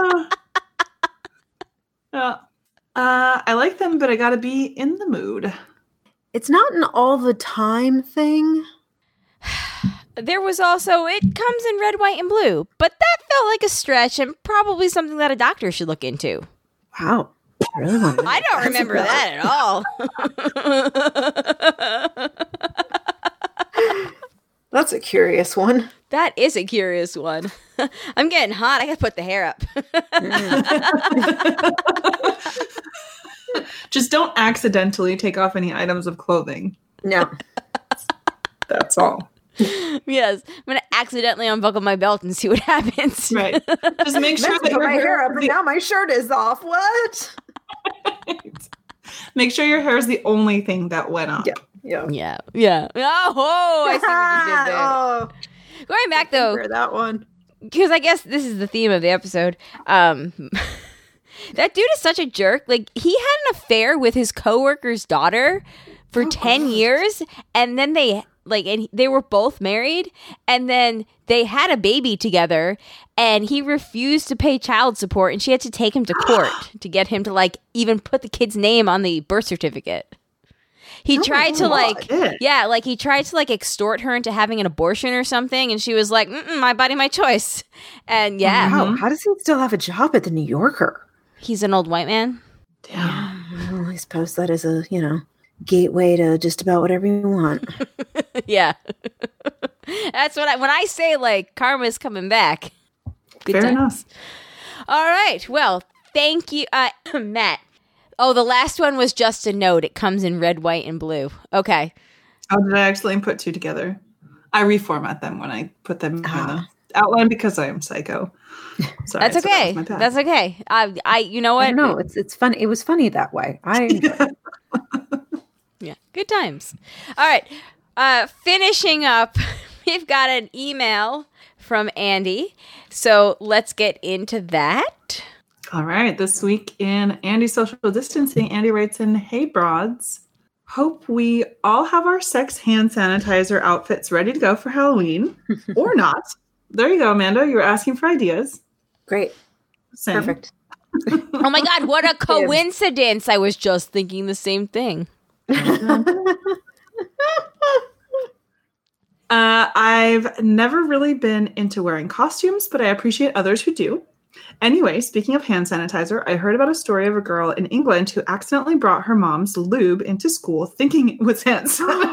I like them, but I gotta be in the mood. It's not an all the time thing. There was also, it comes in red, white, and blue, but that felt like a stretch and probably something that a doctor should look into. Wow. I really want to. I don't remember that at all. That's a curious one. That is a curious one. I'm getting hot. I gotta put the hair up. Just don't accidentally take off any items of clothing. No. That's all. Yes. I'm gonna accidentally unbuckle my belt and see what happens. Right. Just make sure that put your my hair up and now my shirt is off. What? Make sure your hair is the only thing that went up. Yeah. Oh, I see what you did there. Oh, Going back though, that one. because I guess this is the theme of the episode. That dude is such a jerk. Like, he had an affair with his coworker's daughter for 10 years, and then they were both married, and then they had a baby together, and he refused to pay child support, and she had to take him to court to get him to like even put the kid's name on the birth certificate. He tried to he tried to like extort her into having an abortion or something, and she was like, "My body, my choice." And Wow. How does he still have a job at the New Yorker? he's an old white man. Damn. Well, I suppose that is a, gateway to just about whatever you want. Yeah. That's what when I say like karma's coming back. Good Fair time. enough. All right. Well, thank you, Matt. Oh, the last one was just a note. It comes in red, white, and blue. Okay. Oh, did I accidentally put two together? I reformat them when I put them in the outline because I am psycho. Sorry, That's okay. That's okay. You know what? No, it's funny. It was funny that way. I enjoyed it. Yeah. Good times. All right. Finishing up, we've got an email from Andy. So let's get into that. All right. This week in Andy's Social Distancing, Andy writes in, "Hey, broads. Hope we all have our sex hand sanitizer outfits ready to go for Halloween or not." There you go, Amanda. You were asking for ideas. Great. Same. Perfect. Oh my God, what a coincidence. I was just thinking the same thing. I've never really been into wearing costumes, but I appreciate others who do. Anyway, speaking of hand sanitizer, I heard about a story of a girl in England who accidentally brought her mom's lube into school thinking it was hand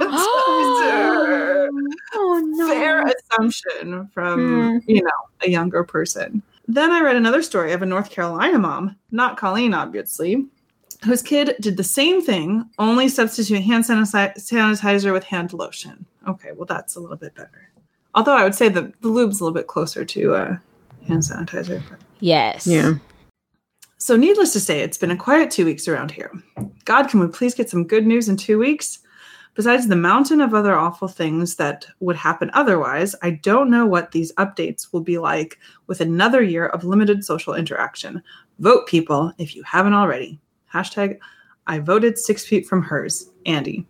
sanitizer. Oh, no. Fair assumption from, a younger person. Then I read another story of a North Carolina mom, not Colleen, obviously, whose kid did the same thing, only substitute hand sanitizer with hand lotion. Okay, well, that's a little bit better. Although I would say the lube's a little bit closer to hand sanitizer. But. Yes. Yeah. So needless to say, it's been a quiet 2 weeks around here. God, can we please get some good news in 2 weeks? Besides the mountain of other awful things that would happen otherwise, I don't know what these updates will be like with another year of limited social interaction. Vote, people, if you haven't already. # I voted 6 feet from hers. Andy.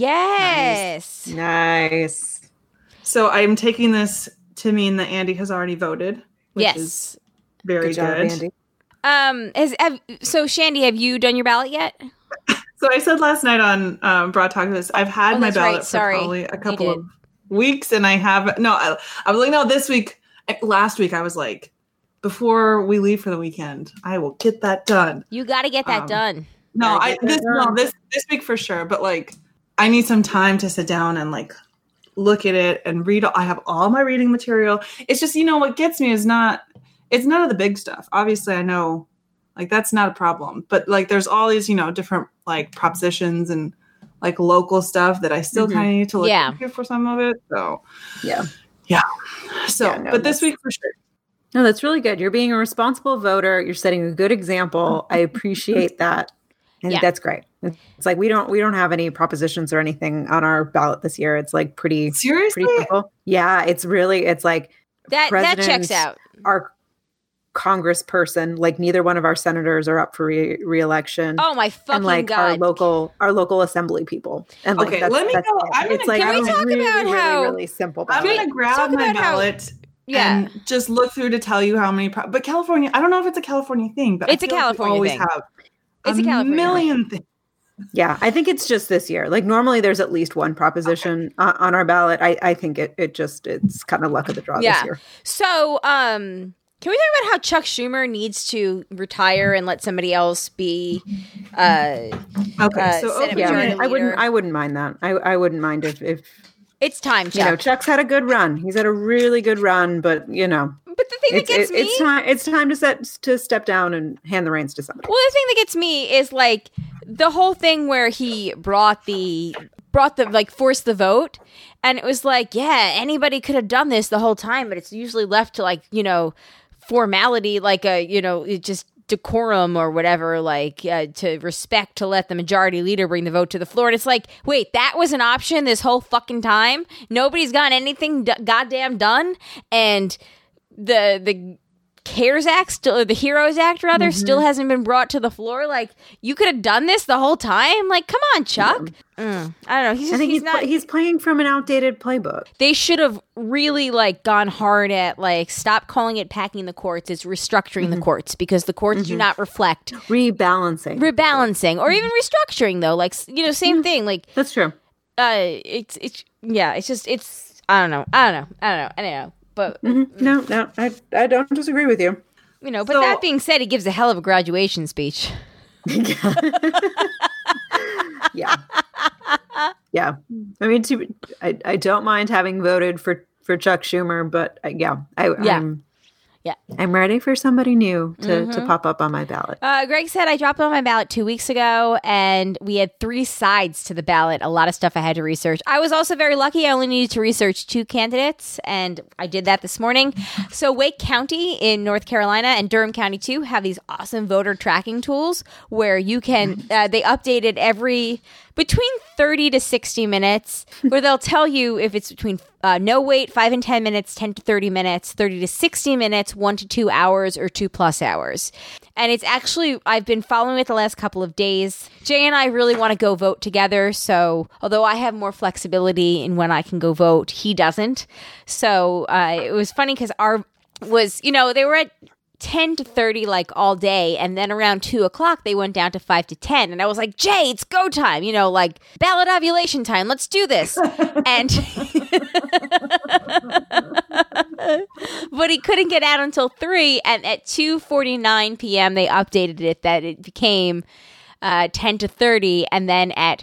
Yes. Nice. So I'm taking this to mean that Andy has already voted, which Yes. is very Good job, good. Andy. So Shandy, have you done your ballot yet? So I said last night on Broad Talk this, I've had my that's ballot right. for Sorry. probably a couple of weeks, and I haven't. No, I was like, no, this week. Last week, I was like, before we leave for the weekend, I will get that done. You got to get that done. No, this week for sure. But like, I need some time to sit down and like look at it and read. I have all my reading material. It's just, what gets me is it's none of the big stuff. Obviously, I know. Like, that's not a problem. But, like, there's all these, different, like, propositions and, like, local stuff that I still kind of need to look into for some of it. So, yeah. So, but this week for sure. No, that's really good. You're being a responsible voter. You're setting a good example. I appreciate that. And that's great. It's like we don't have any propositions or anything on our ballot this year. It's, like, pretty simple. Yeah, it's like that checks out. Our congressperson. Like neither one of our senators are up for re-election. Oh my fucking and like God. our local assembly people. And like, Okay, let me go. It's like Can we talk about how- really simple. I'm ballot. going to grab my ballot and just look through to tell you how many. But California, I don't know if it's a California thing, but It's I a feel like we California always thing. have It's a California million things. Yeah, I think it's just this year. Like normally there's at least one proposition on our ballot. I think it's kind of luck of the draw this year. So, can we talk about how Chuck Schumer needs to retire and let somebody else be Okay, so Senate okay, Majority Leader? I wouldn't mind that. I wouldn't mind if It's time, Chuck. you know, Chuck's had a good run. He's had a really good run, but you know, But the thing that gets me, it's time to step down and hand the reins to somebody. well, the thing that gets me is like the whole thing where he brought the like forced the vote, and it was like, yeah, anybody could have done this the whole time, but it's usually left to like, you know, formality, like a, you know, it just decorum or whatever, like to respect, to let the majority leader bring the vote to the floor. And it's like, wait, that was an option this whole fucking time? Nobody's gotten anything goddamn done, and the CARES Act, still, the HEROES Act rather, still hasn't been brought to the floor. Like, you could have done this the whole time. Like, come on, Chuck. I don't know. He's playing from an outdated playbook. They should have really like gone hard at like stop calling it packing the courts. It's restructuring the courts, because the courts do not reflect Rebalancing, or even restructuring though. Like, you know, same thing. Like that's true. It's I don't know. But No, I don't disagree with you. you know, but that being said, he gives a hell of a graduation speech. Yeah. I mean, I don't mind having voted for Chuck Schumer, but I'm ready for somebody new to pop up on my ballot. Greg said, I dropped on my ballot 2 weeks ago, and we had 3 sides to the ballot. A lot of stuff I had to research. I was also very lucky. I only needed to research 2 candidates, and I did that this morning. So Wake County in North Carolina and Durham County too have these awesome voter tracking tools where you can, they updated between 30 to 60 minutes, where they'll tell you if it's between no wait, 5 and 10 minutes, 10 to 30 minutes, 30 to 60 minutes, 1 to 2 hours, or 2+ hours. And it's actually, I've been following it the last couple of days. Jay and I really want to go vote together. So although I have more flexibility in when I can go vote, he doesn't. So it was funny because they were at 10 to 30 like all day, and then around 2 o'clock they went down to 5 to 10, and I was like, Jay, it's go time, you know, like ballot ovulation time, let's do this. And but he couldn't get out until 3, and at 2:49 p.m. they updated it that it became 10 to 30, and then at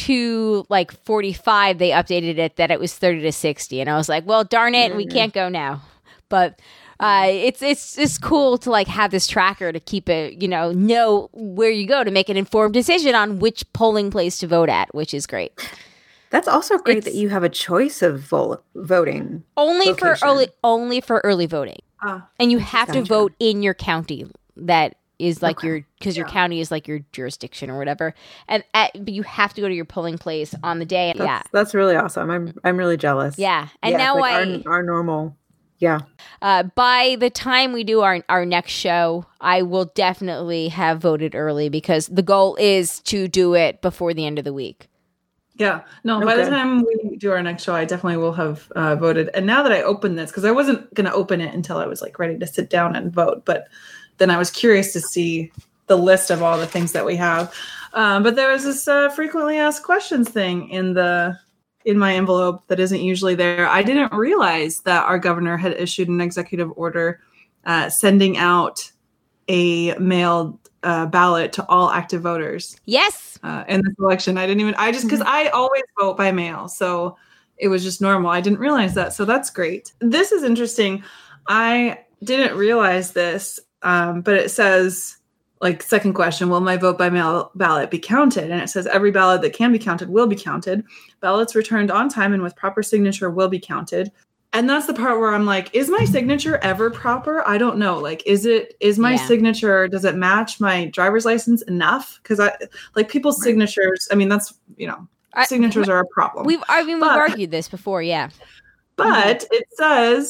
2:45 they updated it that it was 30 to 60, and I was like, well, darn it, we can't go now. But it's cool to like have this tracker to keep it, you know where you go to make an informed decision on which polling place to vote at, which is great. That's also great that you have a choice of voting. Only for early voting. And you have to vote in your county. That is like your county is like your jurisdiction or whatever. And but you have to go to your polling place on the day. That's really awesome. I'm really jealous. Yeah. And now like our normal. Yeah. By the time we do our next show, I will definitely have voted early, because the goal is to do it before the end of the week. Yeah. No, by the time we do our next show, I definitely will have voted. And now that I open this, because I wasn't going to open it until I was like ready to sit down and vote, but then I was curious to see the list of all the things that we have. But there was this frequently asked questions thing in my envelope that isn't usually there. I didn't realize that our governor had issued an executive order sending out a mailed ballot to all active voters. Yes. In this election. Because I always vote by mail. So it was just normal. I didn't realize that. So that's great. This is interesting. I didn't realize this, but it says, like, second question, will my vote by mail ballot be counted? And it says every ballot that can be counted will be counted. Ballots returned on time and with proper signature will be counted. And that's the part where I'm like, is my signature ever proper? I don't know. Like, is my signature, does it match my driver's license enough? Because people's signatures, I mean, that's, signatures are a problem. We've argued this before, yeah. But it says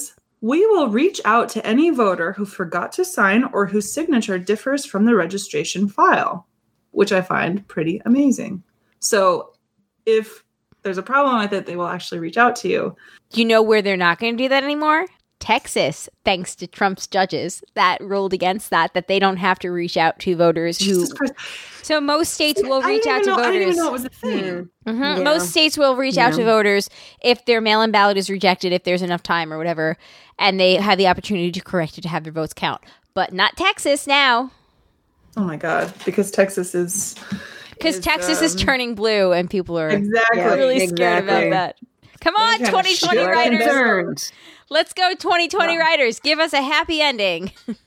We will reach out to any voter who forgot to sign or whose signature differs from the registration file, which I find pretty amazing. So if there's a problem with it, they will actually reach out to you. You know where they're not going to do that anymore? Texas, thanks to Trump's judges that ruled against that they don't have to reach out to voters who. So most states will reach out to voters. I didn't even know it was a thing. Yeah. Most states will reach out to voters if their mail-in ballot is rejected, if there's enough time or whatever, and they have the opportunity to correct it to have their votes count. But not Texas now. Oh my God! Because Texas is turning blue, and people are really scared about that. Come on, 2020 writers. Let's go, 2020 writers. Give us a happy ending.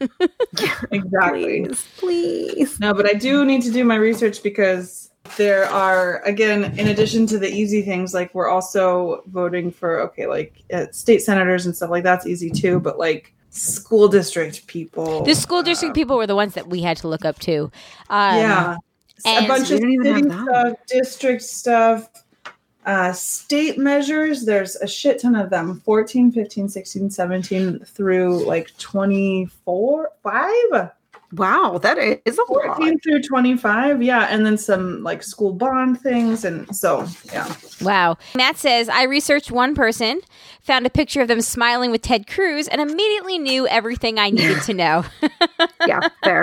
Exactly. Please. No, but I do need to do my research because there are, again, in addition to the easy things, like we're also voting for, state senators and stuff like that's easy too, but like school district people. The school district people were the ones that we had to look up too. And a bunch of city stuff, district stuff. State measures, there's a shit ton of them. 14, 15, 16, 17 through like 24, 5? Wow, that is a 14 lot. through 25, yeah. And then some like school bond things. And so, yeah. Wow. Matt says, I researched one person, found a picture of them smiling with Ted Cruz, and immediately knew everything I needed to know. Yeah, fair.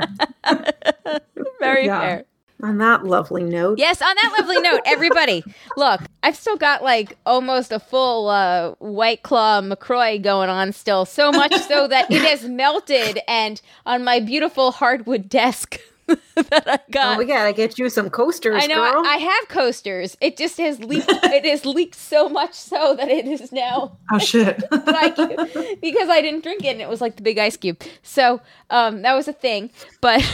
Very fair. On that lovely note. Yes, on that lovely note, everybody, look, I've still got like almost a full White Claw McCroy going on still, so much so that it has melted and on my beautiful hardwood desk that I got. Oh, we gotta get you some coasters, I know, girl. I have coasters. It just has leaked. It has leaked so much so that it is now. Oh, shit. Like, because I didn't drink it and it was like the big ice cube. So that was a thing. But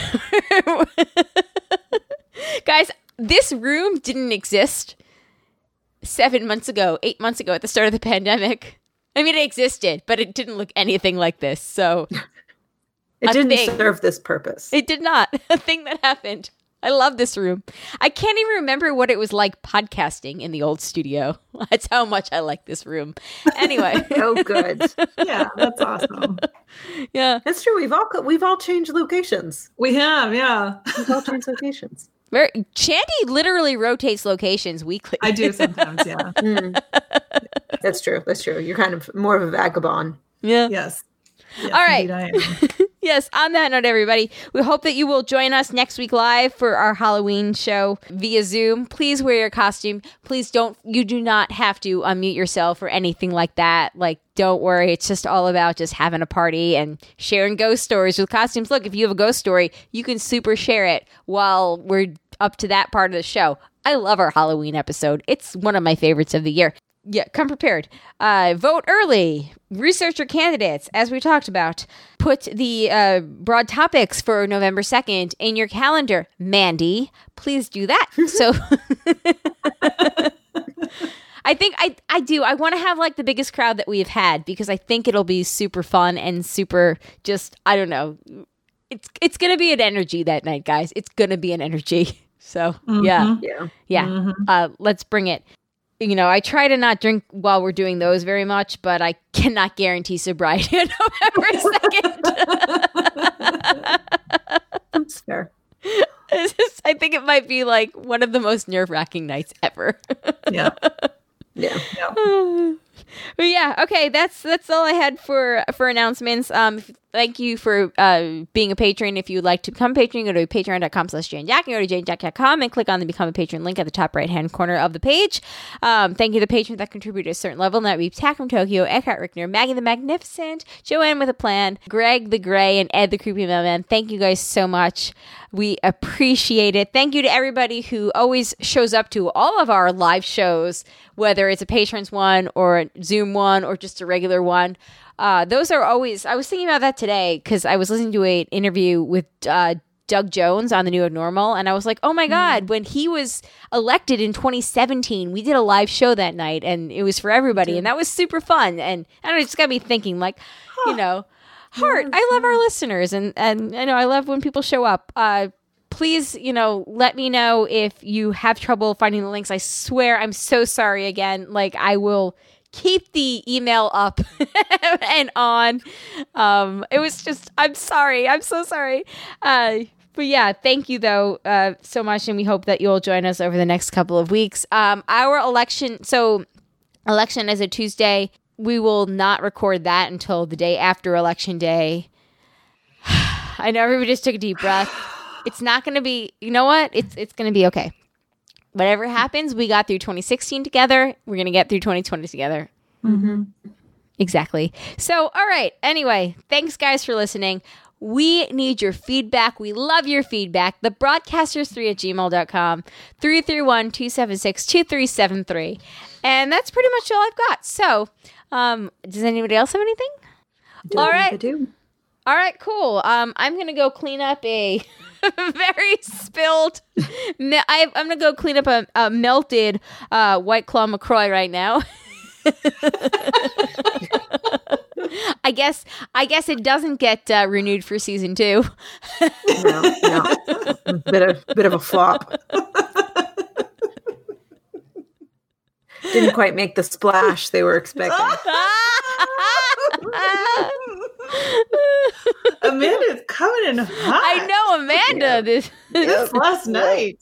guys, this room didn't exist 7 months ago, 8 months ago at the start of the pandemic. I mean, it existed, but it didn't look anything like this. So it didn't serve this purpose. It did not. A thing that happened. I love this room. I can't even remember what it was like podcasting in the old studio. That's how much I like this room. Anyway. Oh, good. Yeah, that's awesome. Yeah. That's true. We've all changed locations. We have, yeah. We've all changed locations. Shandy literally rotates locations weekly. I do sometimes, yeah. That's true. That's true. You're kind of more of a vagabond. Yeah. Yes. All right. Indeed I am. Yes, on that note, everybody, we hope that you will join us next week live for our Halloween show via Zoom. Please wear your costume. Please you do not have to unmute yourself or anything like that. Like, don't worry. It's just all about just having a party and sharing ghost stories with costumes. Look, if you have a ghost story, you can super share it while we're up to that part of the show. I love our Halloween episode. It's one of my favorites of the year. Yeah, come prepared. Vote early. Research your candidates, as we talked about. Put the broad topics for November 2nd in your calendar. Mandy, please do that. So I think I do. I want to have like the biggest crowd that we've had because I think it'll be super fun and super just, I don't know. It's going to be an energy that night, guys. It's going to be an energy. So, yeah. Mm-hmm. Let's bring it. You know, I try to not drink while we're doing those very much, but I cannot guarantee sobriety on November 2nd. That's fair. I think it might be like one of the most nerve-wracking nights ever. Yeah. Yeah. But yeah, okay, that's all I had for announcements. Thank you for being a patron. If you'd like to become a patron, go to patreon.com/JaneJack. You go to JaneJack.com and click on the Become a Patron link at the top right-hand corner of the page. Thank you to the patrons that contribute at a certain level, and that would be Tack from Tokyo, Eckhart Rickner, Maggie the Magnificent, Joanne with a Plan, Greg the Gray, and Ed the Creepy Mailman. Thank you guys so much. We appreciate it. Thank you to everybody who always shows up to all of our live shows, whether it's a patrons one or a Zoom one or just a regular one. Those are always, I was thinking about that today because I was listening to an interview with Doug Jones on The New Abnormal, and I was like, oh my God, when he was elected in 2017, we did a live show that night, and it was for everybody, and that was super fun. And I don't know, it just got me thinking, like, you know, heart, I love our listeners, and I know I love when people show up. Please, you know, let me know if you have trouble finding the links. I swear I'm so sorry again. Like, I will keep the email up and on. It was just, I'm sorry. I'm so sorry. But yeah, thank you though so much, and we hope that you'll join us over the next couple of weeks. Our election is a Tuesday. We will not record that until the day after Election Day. I know everybody just took a deep breath. It's not going to be, you know what? It's going to be okay. Whatever happens, we got through 2016 together. We're going to get through 2020 together. Mm-hmm. Exactly. So, all right. Anyway, thanks guys for listening. We need your feedback. We love your feedback. Thebroadcasters3@gmail.com, 331-276-2373. And that's pretty much all I've got. So, does anybody else have anything? All right. I do. All right, cool. I'm going to go clean up a very spilled... I'm going to go clean up a melted White Claw McCroy right now. I guess it doesn't get renewed for season 2. No. Bit of a flop. Didn't quite make the splash they were expecting. Amanda's coming in hot. I know, Amanda. Yeah. This last night.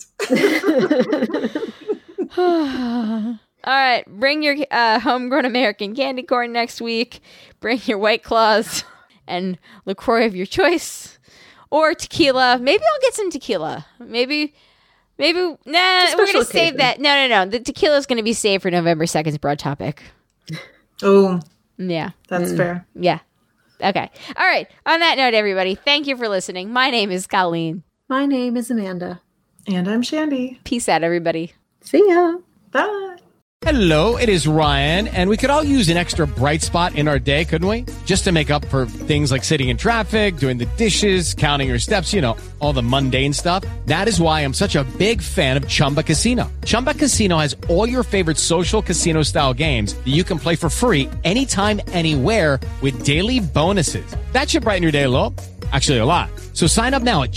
All right, bring your homegrown American candy corn next week. Bring your White Claws and LaCroix of your choice, or tequila. Maybe I'll get some tequila. Maybe. Nah, we're gonna save that. No. The tequila is gonna be saved for November 2nd's Broad Topic. Oh, yeah, that's fair. Yeah. Okay. All right. On that note, everybody, thank you for listening. My name is Colleen. My name is Amanda. And I'm Shandy. Peace out, everybody. See ya. Bye. Hello, it is Ryan, and we could all use an extra bright spot in our day, couldn't we? Just to make up for things like sitting in traffic, doing the dishes, counting your steps, all the mundane stuff. That is why I'm such a big fan of Chumba Casino. Chumba Casino has all your favorite social casino-style games that you can play for free anytime, anywhere with daily bonuses. That should brighten your day a little. Actually, a lot. So sign up now at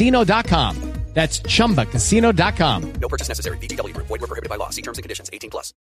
ChumbaCasino.com. That's ChumbaCasino.com. No purchase necessary. VGW Group. Void where prohibited by law. See terms and conditions. 18+.